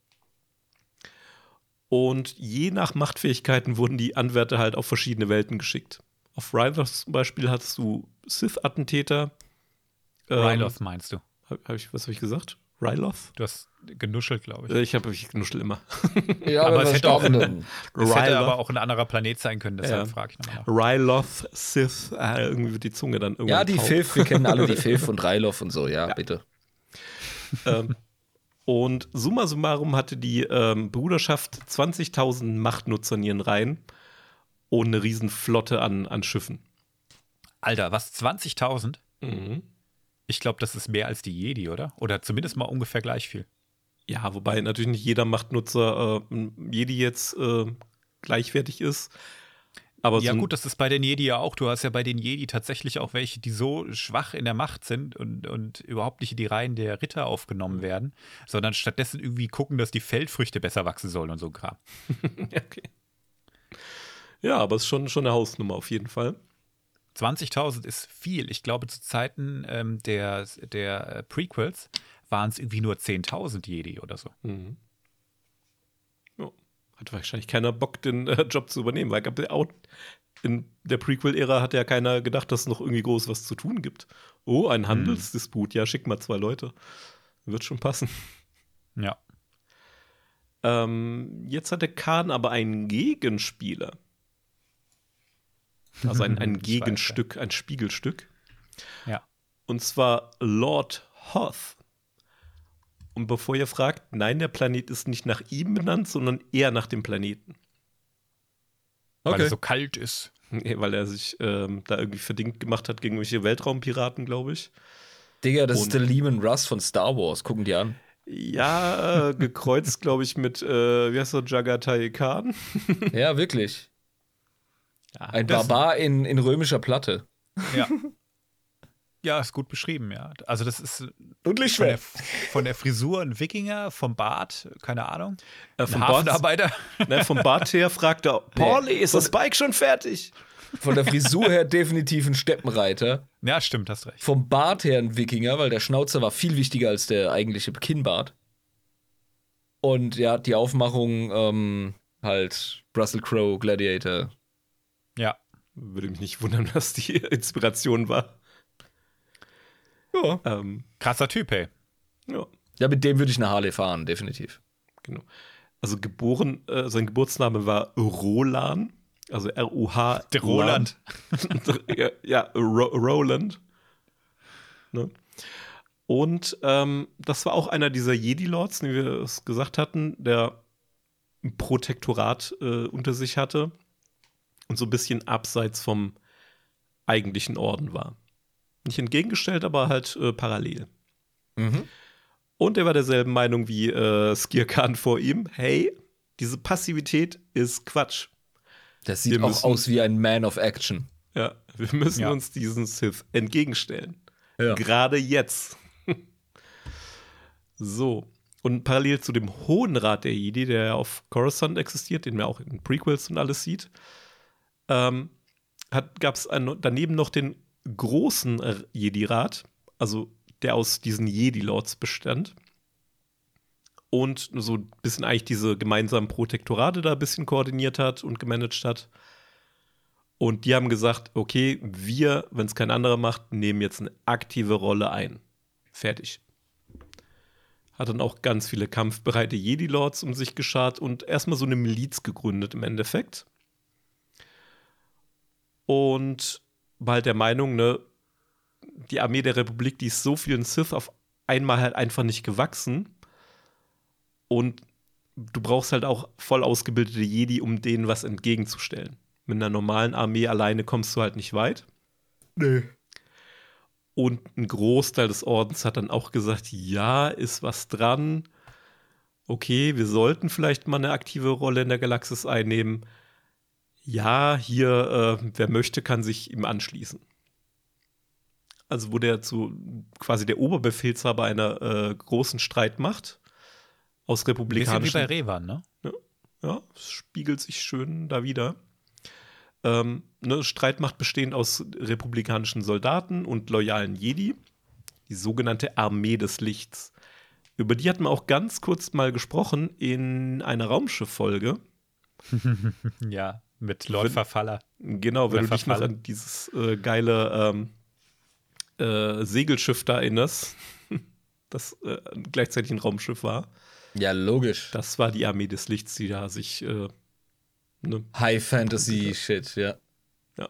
Und je nach Machtfähigkeiten wurden die Anwärter halt auf verschiedene Welten geschickt. Auf Ryloth zum Beispiel hattest du Sith-Attentäter. Ähm, Ryloth meinst du? Hab, hab ich, was habe ich gesagt? Ryloth? Du hast genuschelt, glaube ich. Äh, Ich habe ich genuschel immer. Ja, Aber aber es es hätte auch- Stoffenden. Das hätte Ryloth. aber auch ein anderer Planet sein können, deshalb Ja. frage ich nochmal nach. Ryloth, Sith, äh, irgendwie wird die Zunge dann irgendwann Ja, die taub. Filth, wir kennen alle die Filth und Ryloth und so, ja, bitte. ähm, und summa summarum hatte die ähm, Bruderschaft zwanzigtausend Machtnutzer in ihren Reihen und eine riesen Flotte an, an Schiffen. Alter, was? zwanzigtausend? Mhm. Ich glaube, das ist mehr als die Jedi, oder? Oder zumindest mal ungefähr gleich viel. Ja, wobei natürlich nicht jeder Machtnutzer äh, Jedi jetzt äh, gleichwertig ist. Aber Ja so ein- gut, das ist bei den Jedi ja auch. Du hast ja bei den Jedi tatsächlich auch welche, die so schwach in der Macht sind und, und überhaupt nicht in die Reihen der Ritter aufgenommen werden, sondern stattdessen irgendwie gucken, dass die Feldfrüchte besser wachsen sollen und so ein Kram. Ja, okay. Ja, aber es ist schon, schon eine Hausnummer auf jeden Fall. zwanzigtausend ist viel. Ich glaube, zu Zeiten ähm, der, der äh, Prequels waren es irgendwie nur zehntausend Jedi oder so. Mhm. Ja. Hat wahrscheinlich keiner Bock, den äh, Job zu übernehmen, weil gab ja auch in der Prequel-Ära hat ja keiner gedacht, dass es noch irgendwie groß was zu tun gibt. Oh, ein Handelsdisput, ja, schick mal zwei Leute. Wird schon passen. Ja. Ähm, jetzt hatte Khan aber einen Gegenspieler. Also ein, ein Ich weiß, Gegenstück, ein Spiegelstück. Ja. Und zwar Lord Hoth. Und bevor ihr fragt, nein, der Planet ist nicht nach ihm benannt, sondern eher nach dem Planeten. Weil es so kalt ist. Weil er sich ähm, da irgendwie verdient gemacht hat gegen irgendwelche Weltraumpiraten, glaube ich. Digga, das Und- ist der Lehman Russ von Star Wars. Gucken die an. Ja, äh, gekreuzt, glaube ich, mit, äh, wie heißt er, Jagatai Khan. Ja, wirklich. Ein das- Barbar in, in römischer Platte. Ja. Ja, ist gut beschrieben, ja. Also das ist Und von der, von der Frisur ein Wikinger, vom Bart, keine Ahnung. Äh, Ein vom, Bart, Hafenarbeiter. ne, vom Bart her fragt er, Pauli, ist das Bike schon fertig? Von der Frisur her definitiv ein Steppenreiter. Ja, stimmt, hast recht. Vom Bart her ein Wikinger, weil der Schnauzer war viel wichtiger als der eigentliche Kinnbart. Und ja, die Aufmachung ähm, halt Russell Crowe, Gladiator. Ja. Würde mich nicht wundern, was die Inspiration war. Ja. Ähm, Krasser Typ, ey. ja, Ja, mit dem würde ich eine Harley fahren, definitiv. genau. Also geboren, äh, sein Geburtsname war Rolan, also R U H. Der Roland. ja, ja Ro Roland. Ne? Und ähm, das war auch einer dieser Jedi-Lords, wie wir es gesagt hatten, der ein Protektorat äh, unter sich hatte und so ein bisschen abseits vom eigentlichen Orden war. Nicht entgegengestellt, aber halt äh, parallel. Mhm. Und er war derselben Meinung wie äh, Skir Khan vor ihm. Hey, diese Passivität ist Quatsch. Das sieht Wir auch müssen- aus wie ein Man of Action. Ja, wir müssen Ja. uns diesen Sith entgegenstellen. Ja. Gerade jetzt. So. Und parallel zu dem Hohen Rat der Jedi, der ja auf Coruscant existiert, den man auch in Prequels und alles sieht, ähm, gab es daneben noch den großen Jedi-Rat, also der aus diesen Jedi-Lords bestand. Und so ein bisschen eigentlich diese gemeinsamen Protektorate da ein bisschen koordiniert hat und gemanagt hat. Und die haben gesagt, okay, wir, wenn es kein anderer macht, nehmen jetzt eine aktive Rolle ein. Fertig. Hat dann auch ganz viele kampfbereite Jedi-Lords um sich geschart und erstmal so eine Miliz gegründet im Endeffekt. Und war halt der Meinung, ne, die Armee der Republik, die ist so vielen Sith auf einmal halt einfach nicht gewachsen. Und du brauchst halt auch voll ausgebildete Jedi, um denen was entgegenzustellen. Mit einer normalen Armee alleine kommst du halt nicht weit. Nee. Und ein Großteil des Ordens hat dann auch gesagt, ja, ist was dran. Okay, wir sollten vielleicht mal eine aktive Rolle in der Galaxis einnehmen. Ja, hier, äh, wer möchte, kann sich ihm anschließen. Also wurde er zu quasi der Oberbefehlshaber einer äh, großen Streitmacht aus republikanischen. Bisschen wie bei Revan, ne? Ja, ja, es spiegelt sich schön da wieder. Ähm, eine Streitmacht bestehend aus republikanischen Soldaten und loyalen Jedi, die sogenannte Armee des Lichts. Über die hatten wir auch ganz kurz mal gesprochen in einer Raumschiff-Folge. Ja, mit Lord Verfaller. Genau, wenn Oder du dich noch Verfalle. an dieses äh, geile ähm, äh, Segelschiff da erinnerst, das äh, gleichzeitig ein Raumschiff war. Ja, logisch. Das war die Armee des Lichts, die da sich äh, ne, High Fantasy Shit, ja. ja.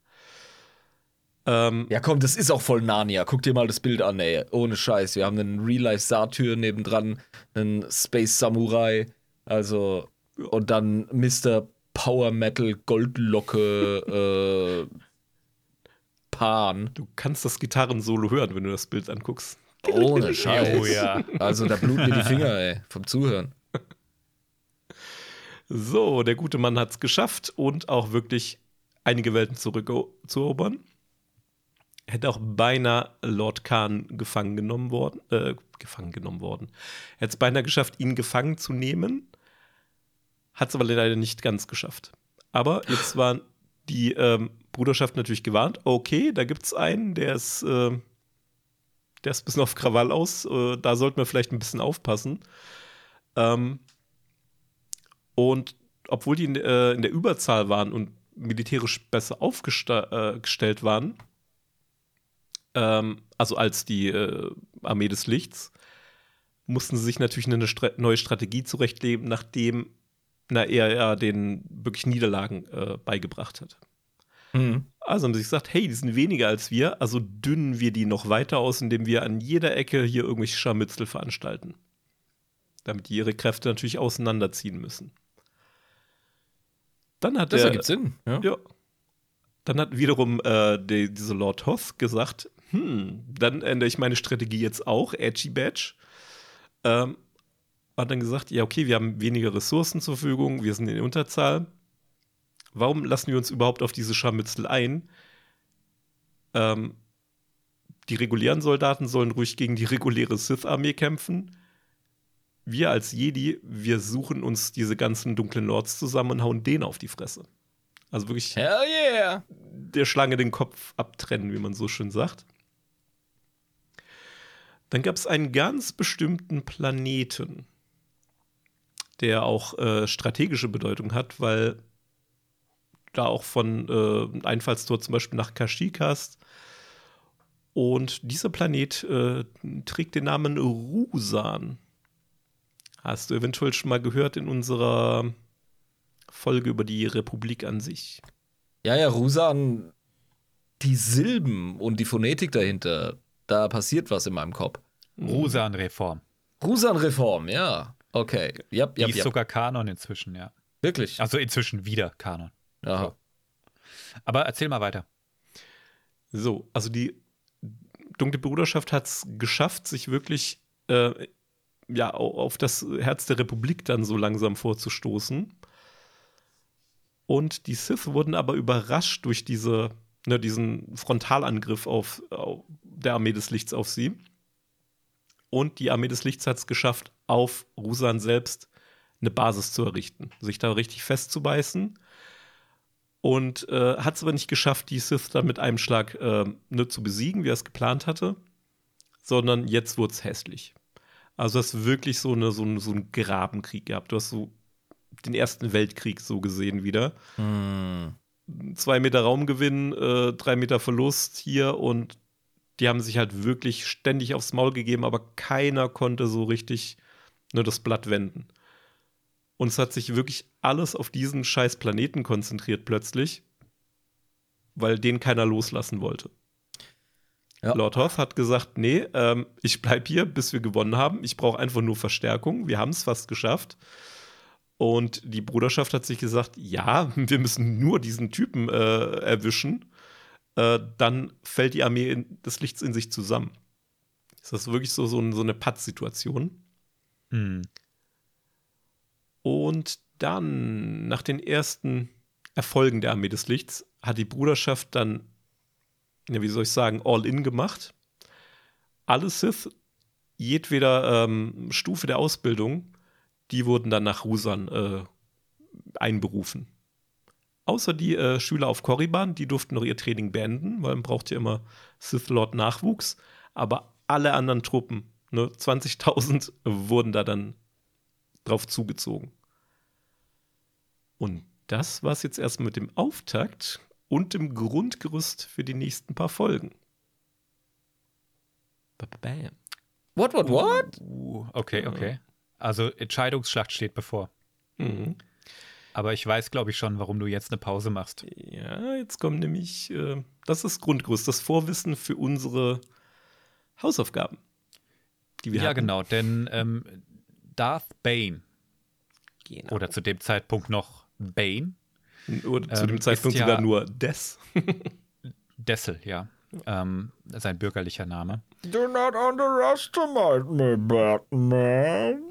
Ähm, Ja, komm, das ist auch voll Narnia. Guck dir mal das Bild an, ey. Ohne Scheiß. Wir haben einen Real-Life-Satyr nebendran, einen Space Samurai, also und dann Mister Power Metal Goldlocke äh, Pan. Du kannst das Gitarrensolo hören, wenn du das Bild anguckst. Ohne Scheiß. Oh ja. Also da bluten mir die Finger, ey, vom Zuhören. So, der gute Mann hat es geschafft und auch wirklich einige Welten zurückzuerobern. Hätte auch beinahe Lord Khan gefangen genommen worden. Äh, gefangen genommen worden. Er hätte es beinahe geschafft, ihn gefangen zu nehmen. Hat es aber leider nicht ganz geschafft. Aber jetzt war die ähm, Bruderschaft natürlich gewarnt. Okay, da gibt es einen, der ist, äh, der ist ein bisschen auf Krawall aus. Äh, da sollten wir vielleicht ein bisschen aufpassen. Ähm, und obwohl die in, äh, in der Überzahl waren und militärisch besser aufgestellt äh, waren, ähm, also als die äh, Armee des Lichts, mussten sie sich natürlich eine Stra- neue Strategie zurechtlegen, nachdem na, er ja den wirklich Niederlagen äh, beigebracht hat. Mhm. Also haben sie gesagt, hey, die sind weniger als wir, also dünnen wir die noch weiter aus, indem wir an jeder Ecke hier irgendwelche Scharmützel veranstalten. Damit die ihre Kräfte natürlich auseinanderziehen müssen. Dann hat Das der, ergibt Sinn, ja. ja. Dann hat wiederum äh, die, diese Lord Hoth gesagt, hm, dann ändere ich meine Strategie jetzt auch, Edgy Badge. Ähm, hat dann gesagt, ja, okay, wir haben weniger Ressourcen zur Verfügung, wir sind in Unterzahl. Warum lassen wir uns überhaupt auf diese Scharmützel ein? Ähm, die regulären Soldaten sollen ruhig gegen die reguläre Sith-Armee kämpfen. Wir als Jedi, wir suchen uns diese ganzen dunklen Lords zusammen und hauen denen auf die Fresse. Also wirklich Hell yeah! der Schlange den Kopf abtrennen, wie man so schön sagt. Dann gab es einen ganz bestimmten Planeten, der auch äh, strategische Bedeutung hat, weil da auch von äh, Einfallstor zum Beispiel nach Kashyyyk hast. Und dieser Planet äh, trägt den Namen Ruusan. Hast du eventuell schon mal gehört in unserer Folge über die Republik an sich? Ja, ja, Rusan, die Silben und die Phonetik dahinter, da passiert was in meinem Kopf. Rusan-Reform. Rusan-Reform, ja. Okay. Yep, Die yep, ist yep. sogar Kanon inzwischen, ja. Wirklich? Also inzwischen wieder Kanon. Aha. Aber erzähl mal weiter. So, also die Dunkle Bruderschaft hat es geschafft, sich wirklich äh, ja, auf das Herz der Republik dann so langsam vorzustoßen. Und die Sith wurden aber überrascht durch diese, ne, diesen Frontalangriff auf, auf der Armee des Lichts auf sie. Und die Armee des Lichts hat es geschafft, auf Rusan selbst eine Basis zu errichten, sich da richtig festzubeißen. Und äh, hat es aber nicht geschafft, die Sith dann mit einem Schlag äh, ne, zu besiegen, wie er es geplant hatte, sondern jetzt wurde es hässlich. Also, du hast wirklich so, eine, so, ein, so einen Grabenkrieg gehabt. Du hast so den Ersten Weltkrieg so gesehen wieder. Hm. Zwei Meter Raumgewinn, äh, drei Meter Verlust hier und die haben sich halt wirklich ständig aufs Maul gegeben, aber keiner konnte so richtig nur das Blatt wenden. Und es hat sich wirklich alles auf diesen scheiß Planeten konzentriert plötzlich, weil den keiner loslassen wollte. Ja. Lord Hoth hat gesagt, nee, ähm, ich bleib hier, bis wir gewonnen haben. Ich brauche einfach nur Verstärkung. Wir haben es fast geschafft. Und die Bruderschaft hat sich gesagt, ja, wir müssen nur diesen Typen äh, erwischen. Äh, dann fällt die Armee in, des Lichts in sich zusammen. Ist das wirklich so, so, so eine Pattsituation? Hm. Und dann, nach den ersten Erfolgen der Armee des Lichts, hat die Bruderschaft dann, ja, wie soll ich sagen, All-In gemacht. Alle Sith, jedweder ähm, Stufe der Ausbildung, die wurden dann nach Rusan äh, einberufen. Außer die äh, Schüler auf Korriban, die durften noch ihr Training beenden, weil man braucht ja immer Sith-Lord-Nachwuchs. Aber alle anderen Truppen, ne, zwanzigtausend, wurden da dann drauf zugezogen. Und das war's jetzt erst mit dem Auftakt und dem Grundgerüst für die nächsten paar Folgen. Bam. What, what, what? Uh, okay, okay. Also Entscheidungsschlacht steht bevor. Mhm. Aber ich weiß, glaube ich, schon, warum du jetzt eine Pause machst. Ja, jetzt kommt nämlich, äh, das ist Grundgerüst, das Vorwissen für unsere Hausaufgaben, die wir Ja, hatten. genau, denn ähm, Darth Bane, Genau. oder zu dem Zeitpunkt noch Bane, Oder zu ähm, dem Zeitpunkt ist ja- sogar nur Des. Dessel, ja, ähm, sein bürgerlicher Name. Do not underestimate me, Batman.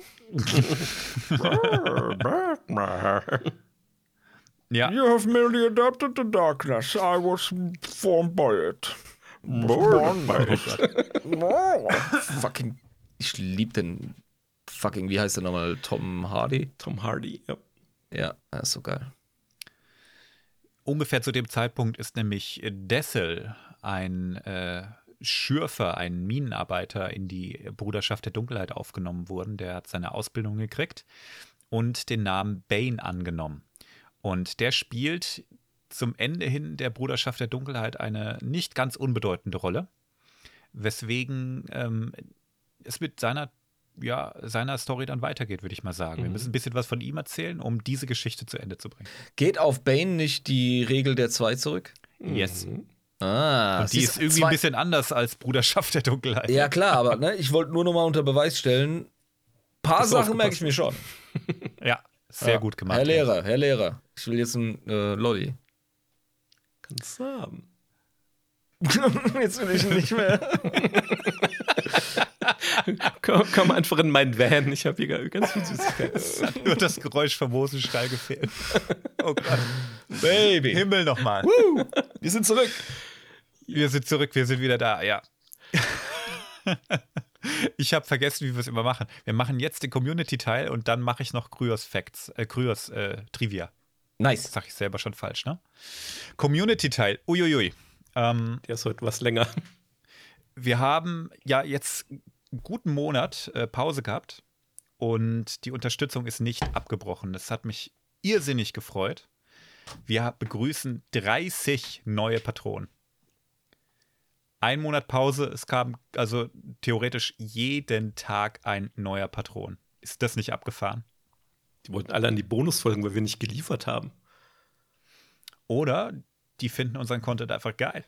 Ja, You have merely adopted the darkness. I was formed by it. Born by it. Fucking. Ich lieb den. Fucking, wie heißt der nochmal? Tom Hardy? Tom Hardy, ja. Ja, das ist so geil. ungefähr zu dem Zeitpunkt ist nämlich Dessel, ein äh, Schürfer, ein Minenarbeiter, in die Bruderschaft der Dunkelheit aufgenommen worden. Der hat seine Ausbildung gekriegt und den Namen Bane angenommen. Und der spielt zum Ende hin der Bruderschaft der Dunkelheit eine nicht ganz unbedeutende Rolle, weswegen ähm, es mit seiner, ja, seiner Story dann weitergeht, würde ich mal sagen. Wir Mhm. müssen ein bisschen was von ihm erzählen, um diese Geschichte zu Ende zu bringen. Geht auf Bane nicht die Regel der zwei zurück? Yes. Mhm. Ah, Und die ist irgendwie ein bisschen anders als Bruderschaft der Dunkelheit. Ja, klar, aber ne, ich wollte nur noch mal unter Beweis stellen, ein paar Hast du Sachen merke ich aufgepasst? mir schon. Ja, sehr Ja. gut gemacht. Herr Lehrer, Herr Lehrer, ich will jetzt ein äh, Lolli. Kannst du haben. Jetzt will ich ihn nicht mehr. Komm, komm einfach in meinen Van. Ich habe hier ganz viel Süßigkeiten. Es hat nur das Geräusch vom Hosenstall gefehlt. Oh Gott. Baby. Himmel nochmal. Wir sind zurück. Wir sind zurück, wir sind wieder da, ja. Ich habe vergessen, wie wir es immer machen. Wir machen jetzt den Community-Teil und dann mache ich noch Kryos Facts, äh, Kryos äh, Trivia. Nice. Das sage ich selber schon falsch, ne? Community-Teil, uiuiui. Ähm, Der ist heute was länger. wir haben ja jetzt einen guten Monat äh, Pause gehabt und die Unterstützung ist nicht abgebrochen. Das hat mich irrsinnig gefreut. Wir begrüßen dreißig neue Patronen. Ein Monat Pause, es kam also theoretisch jeden Tag ein neuer Patron. Ist das nicht abgefahren? Die wollten alle an die Bonusfolgen, weil wir nicht geliefert haben. Oder die finden unseren Content einfach geil.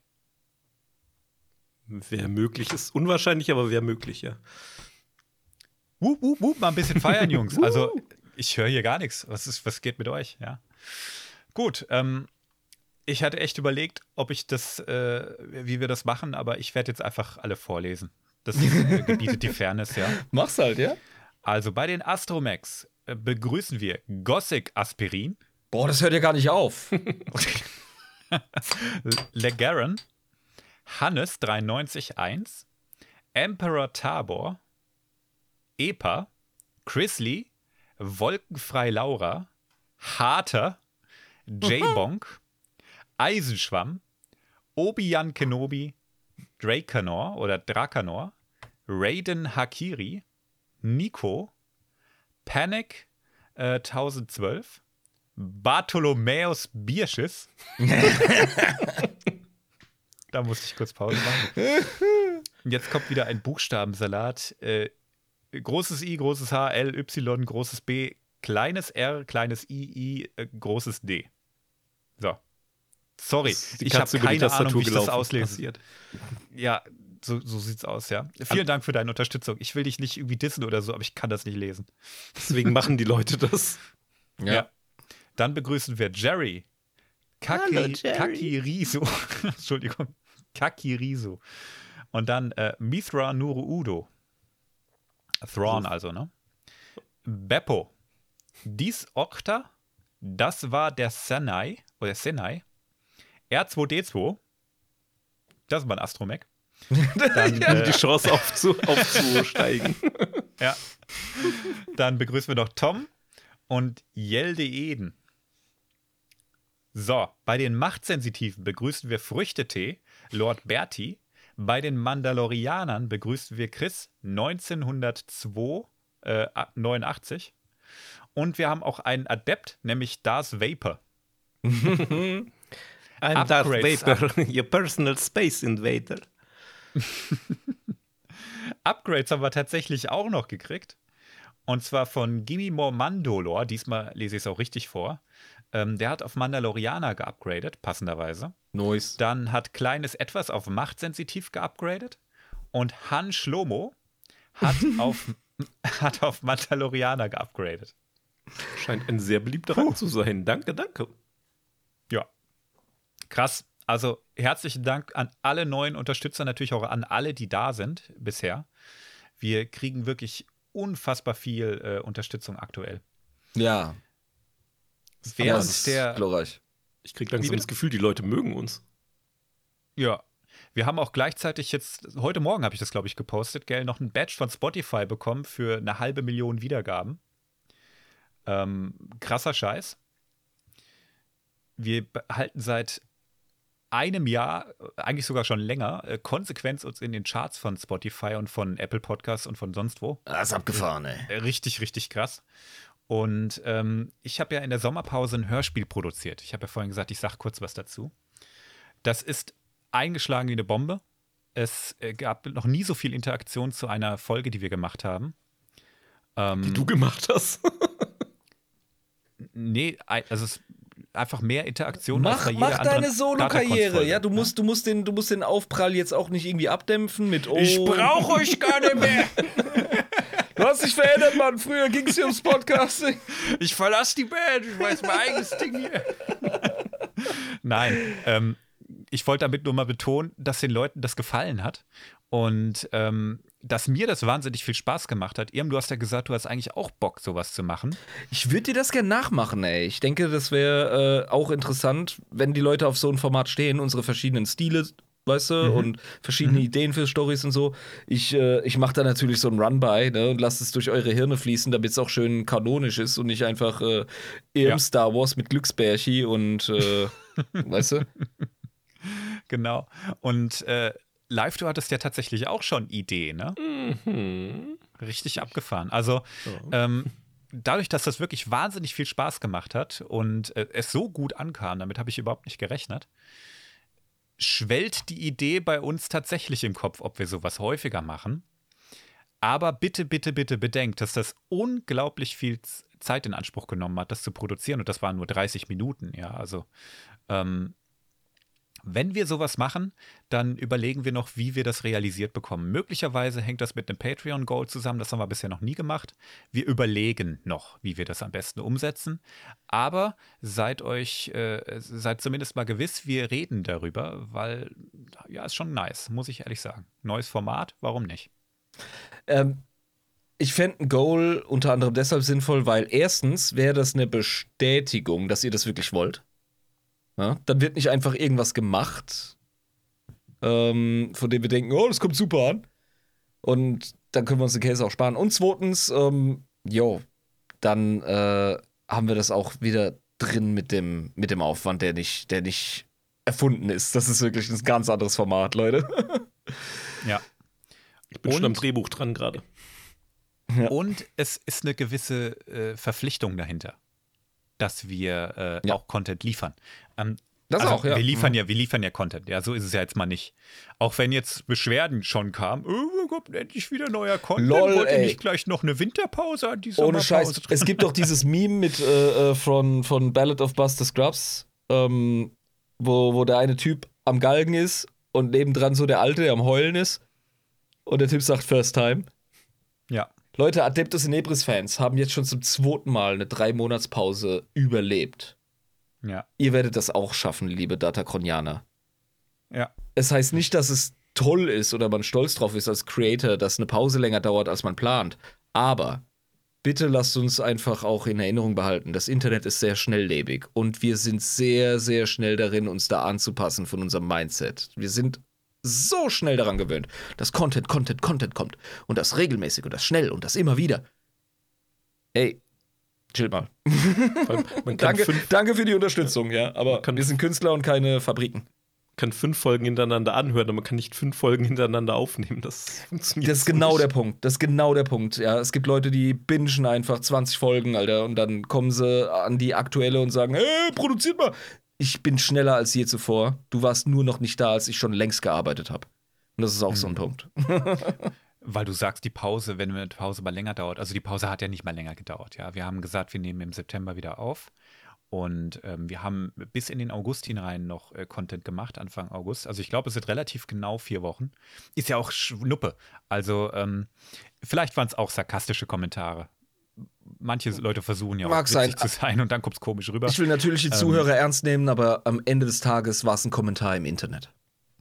Wäre möglich, ist unwahrscheinlich, aber wäre möglich, ja. Wup, wup, wup, mal ein bisschen feiern, Jungs. Also, ich höre hier gar nichts. Was ist, was geht mit euch? Ja. Gut, ähm, ich hatte echt überlegt, ob ich das, äh, wie wir das machen, aber ich werde jetzt einfach alle vorlesen. Das äh, gebietet die Fairness, ja. Mach's halt, ja? Also bei den Astromex äh, begrüßen wir Gothic Aspirin, Boah, das hört ja gar nicht auf. Legaron, Hannes drei neun eins, Emperor Tabor, Epa, Chrisley, Wolkenfrei Laura, Harter, J-Bonk, Eisenschwamm, Obi-Wan Kenobi, Drakenor oder Drakanor, Raiden Hakiri, Nico, Panic äh, tausendzwölf, Bartholomäus Bierschiss. Da musste ich kurz Pause machen. Und jetzt kommt wieder ein Buchstabensalat. Äh, großes I, großes H, L, Y, großes B, kleines R, kleines I, I, äh, großes D. So. Sorry, ich habe keine Ahnung, wie ich das auslese. Ja, so, so sieht's aus, ja. Vielen Dank für deine Unterstützung. Ich will dich nicht irgendwie dissen oder so, aber ich kann das nicht lesen. Deswegen machen die Leute das. Ja. ja. Dann begrüßen wir Jerry. Kaki, Hallo, Jerry. Kakirisu. Entschuldigung. Kakirisu. Und dann äh, Mithra Nuru Udo. Thrawn also, ne? Beppo. Dies Okta. Das war der Senai. Oder Senai. R zwei D zwei. Das ist mal ein Astromech. Dann ja, äh, die Chance aufzu, aufzusteigen. Ja. Dann begrüßen wir noch Tom und Jelde Eden. So, bei den Machtsensitiven begrüßen wir Früchtetee, Lord Bertie. Bei den Mandalorianern begrüßen wir Chris neunzehnhundertzwei, äh, neunundachtzig. Und wir haben auch einen Adept, nämlich Darth Vapor. I'm Darth Vapor, your personal space invader. Upgrades haben wir tatsächlich auch noch gekriegt. Und zwar von Gimme More Mandalore. Diesmal lese ich es auch richtig vor. Ähm, der hat auf Mandalorianer geupgradet, passenderweise. Nice. Dann hat Kleines Etwas auf Machtsensitiv geupgradet. Und Han Schlomo hat, auf, hat auf Mandalorianer geupgradet. Scheint ein sehr beliebter Rang zu sein. Danke, danke. Ja. Krass. Also herzlichen Dank an alle neuen Unterstützer, natürlich auch an alle, die da sind bisher. Wir kriegen wirklich unfassbar viel äh, Unterstützung aktuell. Ja. Während das ist der glorreich. Ich kriege langsam das Gefühl, die Leute mögen uns. Ja. Wir haben auch gleichzeitig jetzt, heute Morgen habe ich das, glaube ich, gepostet, gell, noch ein Badge von Spotify bekommen für eine halbe Million Wiedergaben. Ähm, krasser Scheiß. Wir halten seit einem Jahr, eigentlich sogar schon länger, äh, konsequent uns in den Charts von Spotify und von Apple Podcasts und von sonst wo. Das ist abgefahren, ey. Äh, richtig, richtig krass. Und ähm, ich habe ja in der Sommerpause ein Hörspiel produziert. Ich habe ja vorhin gesagt, ich sage kurz was dazu. Das ist eingeschlagen wie eine Bombe. Es äh, gab noch nie so viel Interaktion zu einer Folge, die wir gemacht haben. Ähm, die du gemacht hast? Nee, also es einfach mehr Interaktion mach, als bei jeder mach anderen deine Solo-Karriere, ja, du musst, ja? du musst den, du musst den Aufprall jetzt auch nicht irgendwie abdämpfen mit oh. Ich brauche euch gar nicht mehr. Du hast dich verändert, Mann. Früher ging es hier ums Podcasting. Ich verlasse die Band, ich weiß mein eigenes Ding hier. Nein, ähm, ich wollte damit nur mal betonen, dass den Leuten das gefallen hat und ähm, dass mir das wahnsinnig viel Spaß gemacht hat. Irm, du hast ja gesagt, du hast eigentlich auch Bock, sowas zu machen. Ich würde dir das gerne nachmachen, ey. Ich denke, das wäre äh, auch interessant, wenn die Leute auf so ein Format stehen, unsere verschiedenen Stile, weißt du, mhm. und verschiedene mhm. Ideen für Storys und so. Ich, äh, ich mache da natürlich so einen Run-by, ne, und lasse es durch eure Hirne fließen, damit es auch schön kanonisch ist und nicht einfach äh, Irm ja. Star Wars mit Glücksbärchi und, äh, weißt du? Genau. Und äh, Live, du hattest ja tatsächlich auch schon Ideen, ne? Mhm. Richtig abgefahren. Also, oh. ähm, dadurch, dass das wirklich wahnsinnig viel Spaß gemacht hat und äh, es so gut ankam, damit habe ich überhaupt nicht gerechnet, schwellt die Idee bei uns tatsächlich im Kopf, ob wir sowas häufiger machen. Aber bitte, bitte, bitte bedenkt, dass das unglaublich viel Zeit in Anspruch genommen hat, das zu produzieren. Und das waren nur dreißig Minuten, ja. Also, ähm, wenn wir sowas machen, dann überlegen wir noch, wie wir das realisiert bekommen. Möglicherweise hängt das mit einem Patreon-Goal zusammen, das haben wir bisher noch nie gemacht. Wir überlegen noch, wie wir das am besten umsetzen. Aber seid euch, äh, seid zumindest mal gewiss, wir reden darüber, weil, ja, ist schon nice, muss ich ehrlich sagen. Neues Format, warum nicht? Ähm, ich fände ein Goal unter anderem deshalb sinnvoll, weil erstens wäre das eine Bestätigung, dass ihr das wirklich wollt. Ja, dann wird nicht einfach irgendwas gemacht, ähm, von dem wir denken, oh, das kommt super an. Und dann können wir uns den Käse auch sparen. Und zweitens, ähm, jo, dann äh, haben wir das auch wieder drin mit dem, mit dem Aufwand, der nicht, der nicht erfunden ist. Das ist wirklich ein ganz anderes Format, Leute. Ja. Ich bin Und- schon am Drehbuch dran gerade. Ja. Und es ist eine gewisse äh, Verpflichtung dahinter, dass wir äh, Ja. auch Content liefern. Ähm, Das also auch, ja. Wir liefern ja, wir liefern ja Content. Ja, so ist es ja jetzt mal nicht. Auch wenn jetzt Beschwerden schon kamen, oh, kommt endlich wieder neuer Content. Lol, Wollt ihr ey. nicht gleich noch eine Winterpause an die Ohne Sommerpause? Scheiß. Es gibt doch dieses Meme mit äh, äh, von, von Ballad of Buster Scruggs, ähm, wo, wo der eine Typ am Galgen ist und nebendran so der Alte, der am Heulen ist. Und der Typ sagt First Time. Ja. Leute, Adeptus Inebris-Fans haben jetzt schon zum zweiten Mal eine Drei-Monats-Pause überlebt. Ja. Ihr werdet das auch schaffen, liebe Datacronianer. Ja. Es heißt nicht, dass es toll ist oder man stolz drauf ist als Creator, dass eine Pause länger dauert, als man plant. Aber bitte lasst uns einfach auch in Erinnerung behalten, das Internet ist sehr schnelllebig und wir sind sehr, sehr schnell darin, uns da anzupassen von unserem Mindset. Wir sind so schnell daran gewöhnt, dass Content, Content, Content kommt und das regelmäßig und das schnell und das immer wieder. Ey, chill mal. Vor allem, Man kann, Danke, fünf, danke für die Unterstützung, ja, aber Man kann- wir sind Künstler und keine Fabriken. kann fünf Folgen hintereinander anhören, aber man kann nicht fünf Folgen hintereinander aufnehmen. Das funktioniert Das ist so genau nicht. der Punkt. Das ist genau der Punkt. Ja, es gibt Leute, die bingen einfach zwanzig Folgen, Alter, und dann kommen sie an die aktuelle und sagen, hey, produziert mal. Ich bin schneller als je zuvor. Du warst nur noch nicht da, als ich schon längst gearbeitet habe. Und das ist auch so ein Punkt. Weil du sagst, die Pause, wenn eine Pause mal länger dauert, also die Pause hat ja nicht mal länger gedauert, ja. Wir haben gesagt, wir nehmen im September wieder auf und ähm, wir haben bis in den August hinein noch äh, Content gemacht, Anfang August. Also ich glaube, es sind relativ genau vier Wochen. Ist ja auch Schnuppe. Also ähm, vielleicht waren es auch sarkastische Kommentare. Manche Leute versuchen ja auch Mag witzig sein. zu sein und dann kommt es komisch rüber. Ich will natürlich die Ähm. Zuhörer ernst nehmen, aber am Ende des Tages war es ein Kommentar im Internet.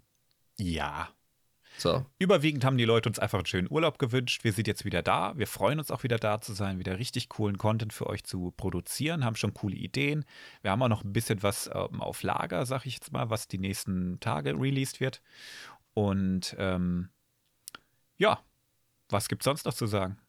Ja. So. Überwiegend haben die Leute uns einfach einen schönen Urlaub gewünscht. Wir sind jetzt wieder da. Wir freuen uns auch wieder da zu sein, wieder richtig coolen Content für euch zu produzieren, haben schon coole Ideen. Wir haben auch noch ein bisschen was ähm, auf Lager, sag ich jetzt mal, was die nächsten Tage released wird. Und ähm, ja, was gibt's sonst noch zu sagen?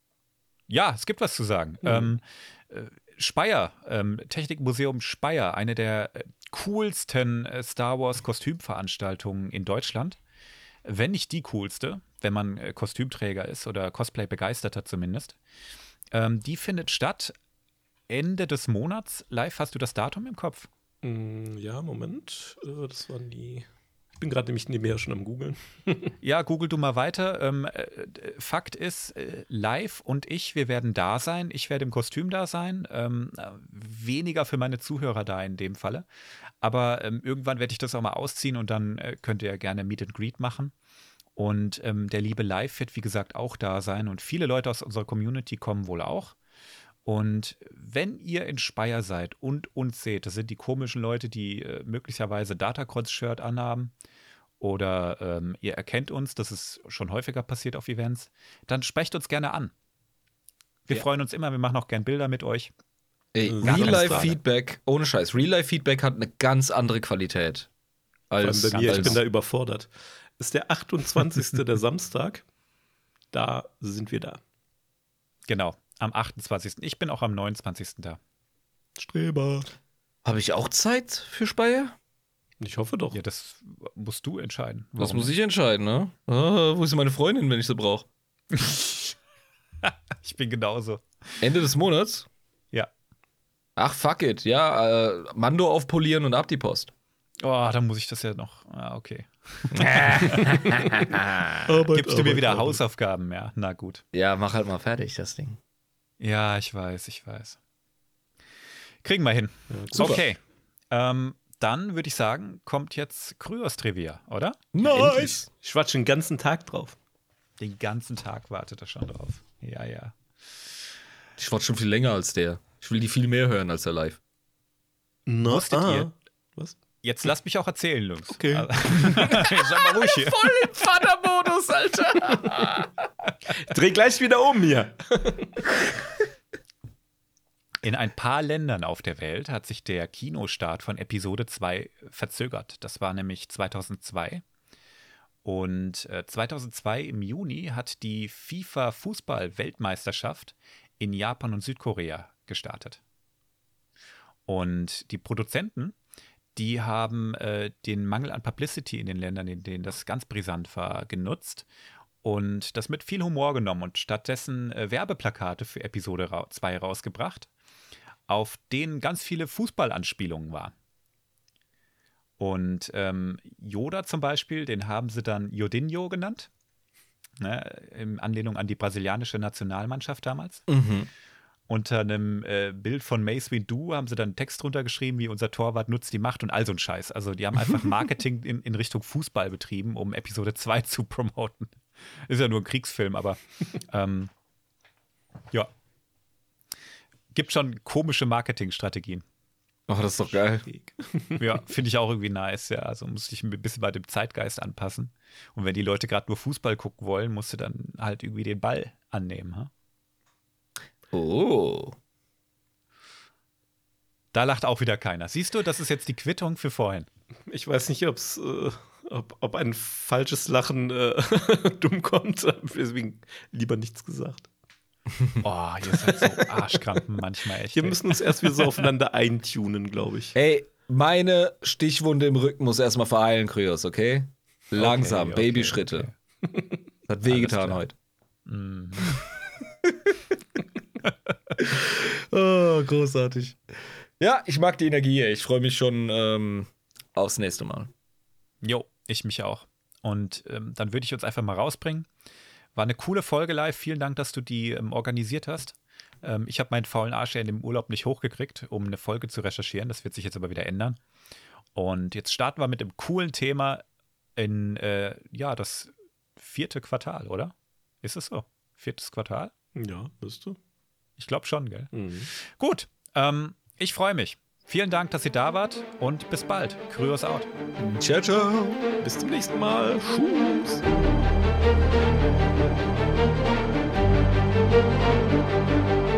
Ja, es gibt was zu sagen. Mhm. Ähm, äh, Speyer, ähm, Technikmuseum Speyer, eine der äh, coolsten äh, Star Wars Kostümveranstaltungen in Deutschland. Wenn nicht die coolste, wenn man äh, Kostümträger ist oder Cosplay-Begeisterter zumindest. Ähm, die findet statt Ende des Monats. Live, hast du das Datum im Kopf? Mm, Ja, Moment. Äh, Das waren die. Ich bin gerade nämlich nebenher schon am Googeln. Ja, google du mal weiter. Ähm, äh, Fakt ist, äh, Live und ich, wir werden da sein. Ich werde im Kostüm da sein. Ähm, äh, weniger für meine Zuhörer da in dem Falle. Aber ähm, irgendwann werde ich das auch mal ausziehen und dann äh, könnt ihr gerne Meet and Greet machen. Und ähm, der liebe Live wird, wie gesagt, auch da sein. Und viele Leute aus unserer Community kommen wohl auch. Und wenn ihr in Speyer seid und uns seht, das sind die komischen Leute, die äh, möglicherweise Datacross-Shirt anhaben, oder ähm, ihr erkennt uns, das ist schon häufiger passiert auf Events, dann sprecht uns gerne an. Wir Ja. freuen uns immer, wir machen auch gern Bilder mit euch. Ey, Gar keine Real-Life-Feedback, ohne Scheiß, Real-Life-Feedback hat eine ganz andere Qualität. Vor allem Als, bei mir, ich als bin da überfordert. Ist der achtundzwanzigste der Samstag. Da sind wir da. Genau, am achtundzwanzigsten Ich bin auch am neunundzwanzigsten da. Streber. Habe ich auch Zeit für Speyer? Ich hoffe doch. Ja, das musst du entscheiden. Das Warum muss ich entscheiden, ne? Ah, wo ist meine Freundin, wenn ich sie brauche? nicht? Ich bin genauso. Ende des Monats? Ja. Ach, fuck it. Ja, äh, Mando aufpolieren und ab die Post. Oh, dann muss ich das ja noch. Ah, okay. Arbeit, Gibst du mir Arbeit, wieder Arbeit. Hausaufgaben? Ja, na gut. Ja, mach halt mal fertig, das Ding. Ja, ich weiß, ich weiß. Kriegen wir hin. Super. Okay. Ähm, dann würde ich sagen, kommt jetzt Kryos-Trivia, oder? Endlich. Ich warte schon den ganzen Tag drauf. Den ganzen Tag wartet er schon drauf. Ja, ja. Ich warte schon viel länger als der. Ich will die viel mehr hören als der live. Na, Wusstet ihr? Was? Jetzt lasst mich auch erzählen, Jungs. Okay. Also, Sag mal ruhig hier. Voll im Vatermodus, Alter. Dreh gleich wieder um hier. In ein paar Ländern auf der Welt hat sich der Kinostart von Episode zwei verzögert. Das war nämlich zweitausendzwei. Und äh, zweitausendzwei im Juni hat die FIFA-Fußball-Weltmeisterschaft in Japan und Südkorea gestartet. Und die Produzenten, die haben äh, den Mangel an Publicity in den Ländern, in denen das ganz brisant war, genutzt und das mit viel Humor genommen und stattdessen äh, Werbeplakate für Episode zwei ra- rausgebracht, auf denen ganz viele Fußballanspielungen waren. Und ähm, Yoda zum Beispiel, den haben sie dann Yodinho genannt, ne, in Anlehnung an die brasilianische Nationalmannschaft damals. Mhm. Unter einem äh, Bild von Mace Windu haben sie dann einen Text drunter geschrieben, wie unser Torwart nutzt die Macht und all so ein Scheiß. Also die haben einfach Marketing in, in Richtung Fußball betrieben, um Episode zwei zu promoten. Ist ja nur ein Kriegsfilm, aber ähm, ja. Gibt schon komische Marketingstrategien. Oh, das ist doch geil. Ja, finde ich auch irgendwie nice, ja. Also muss ich ein bisschen bei dem Zeitgeist anpassen. Und wenn die Leute gerade nur Fußball gucken wollen, musst du dann halt irgendwie den Ball annehmen, ha? Oh. Da lacht auch wieder keiner. Siehst du, das ist jetzt die Quittung für vorhin. Ich weiß nicht, ob's, äh, ob, ob ein falsches Lachen äh, dumm kommt. Deswegen lieber nichts gesagt. Oh, ihr seid so Arschkrampen manchmal echt. Wir ey. müssen uns erst wieder so aufeinander eintunen, glaube ich. Ey, meine Stichwunde im Rücken muss erstmal verheilen, Kryos, okay? Langsam, Okay, okay, Babyschritte. okay. Hat wehgetan klar. heute. Mhm. Oh, großartig. Ja, ich mag die Energie. ey. Ich freue mich schon ähm, aufs nächste Mal. Jo, ich mich auch. Und ähm, dann würde ich uns einfach mal rausbringen. War eine coole Folge live. Vielen Dank, dass du die ähm, organisiert hast. Ähm, ich habe meinen faulen Arsch ja in dem Urlaub nicht hochgekriegt, um eine Folge zu recherchieren. Das wird sich jetzt aber wieder ändern. Und jetzt starten wir mit einem coolen Thema in, äh, ja, das vierte Quartal, oder? Ist es so? Viertes Quartal? Ja, bist du? Ich glaube schon, gell? Mhm. Gut, ähm, ich freue mich. Vielen Dank, dass ihr da wart und bis bald. Kryos out. Ciao, ciao. Bis zum nächsten Mal. Tschüss. Thank you.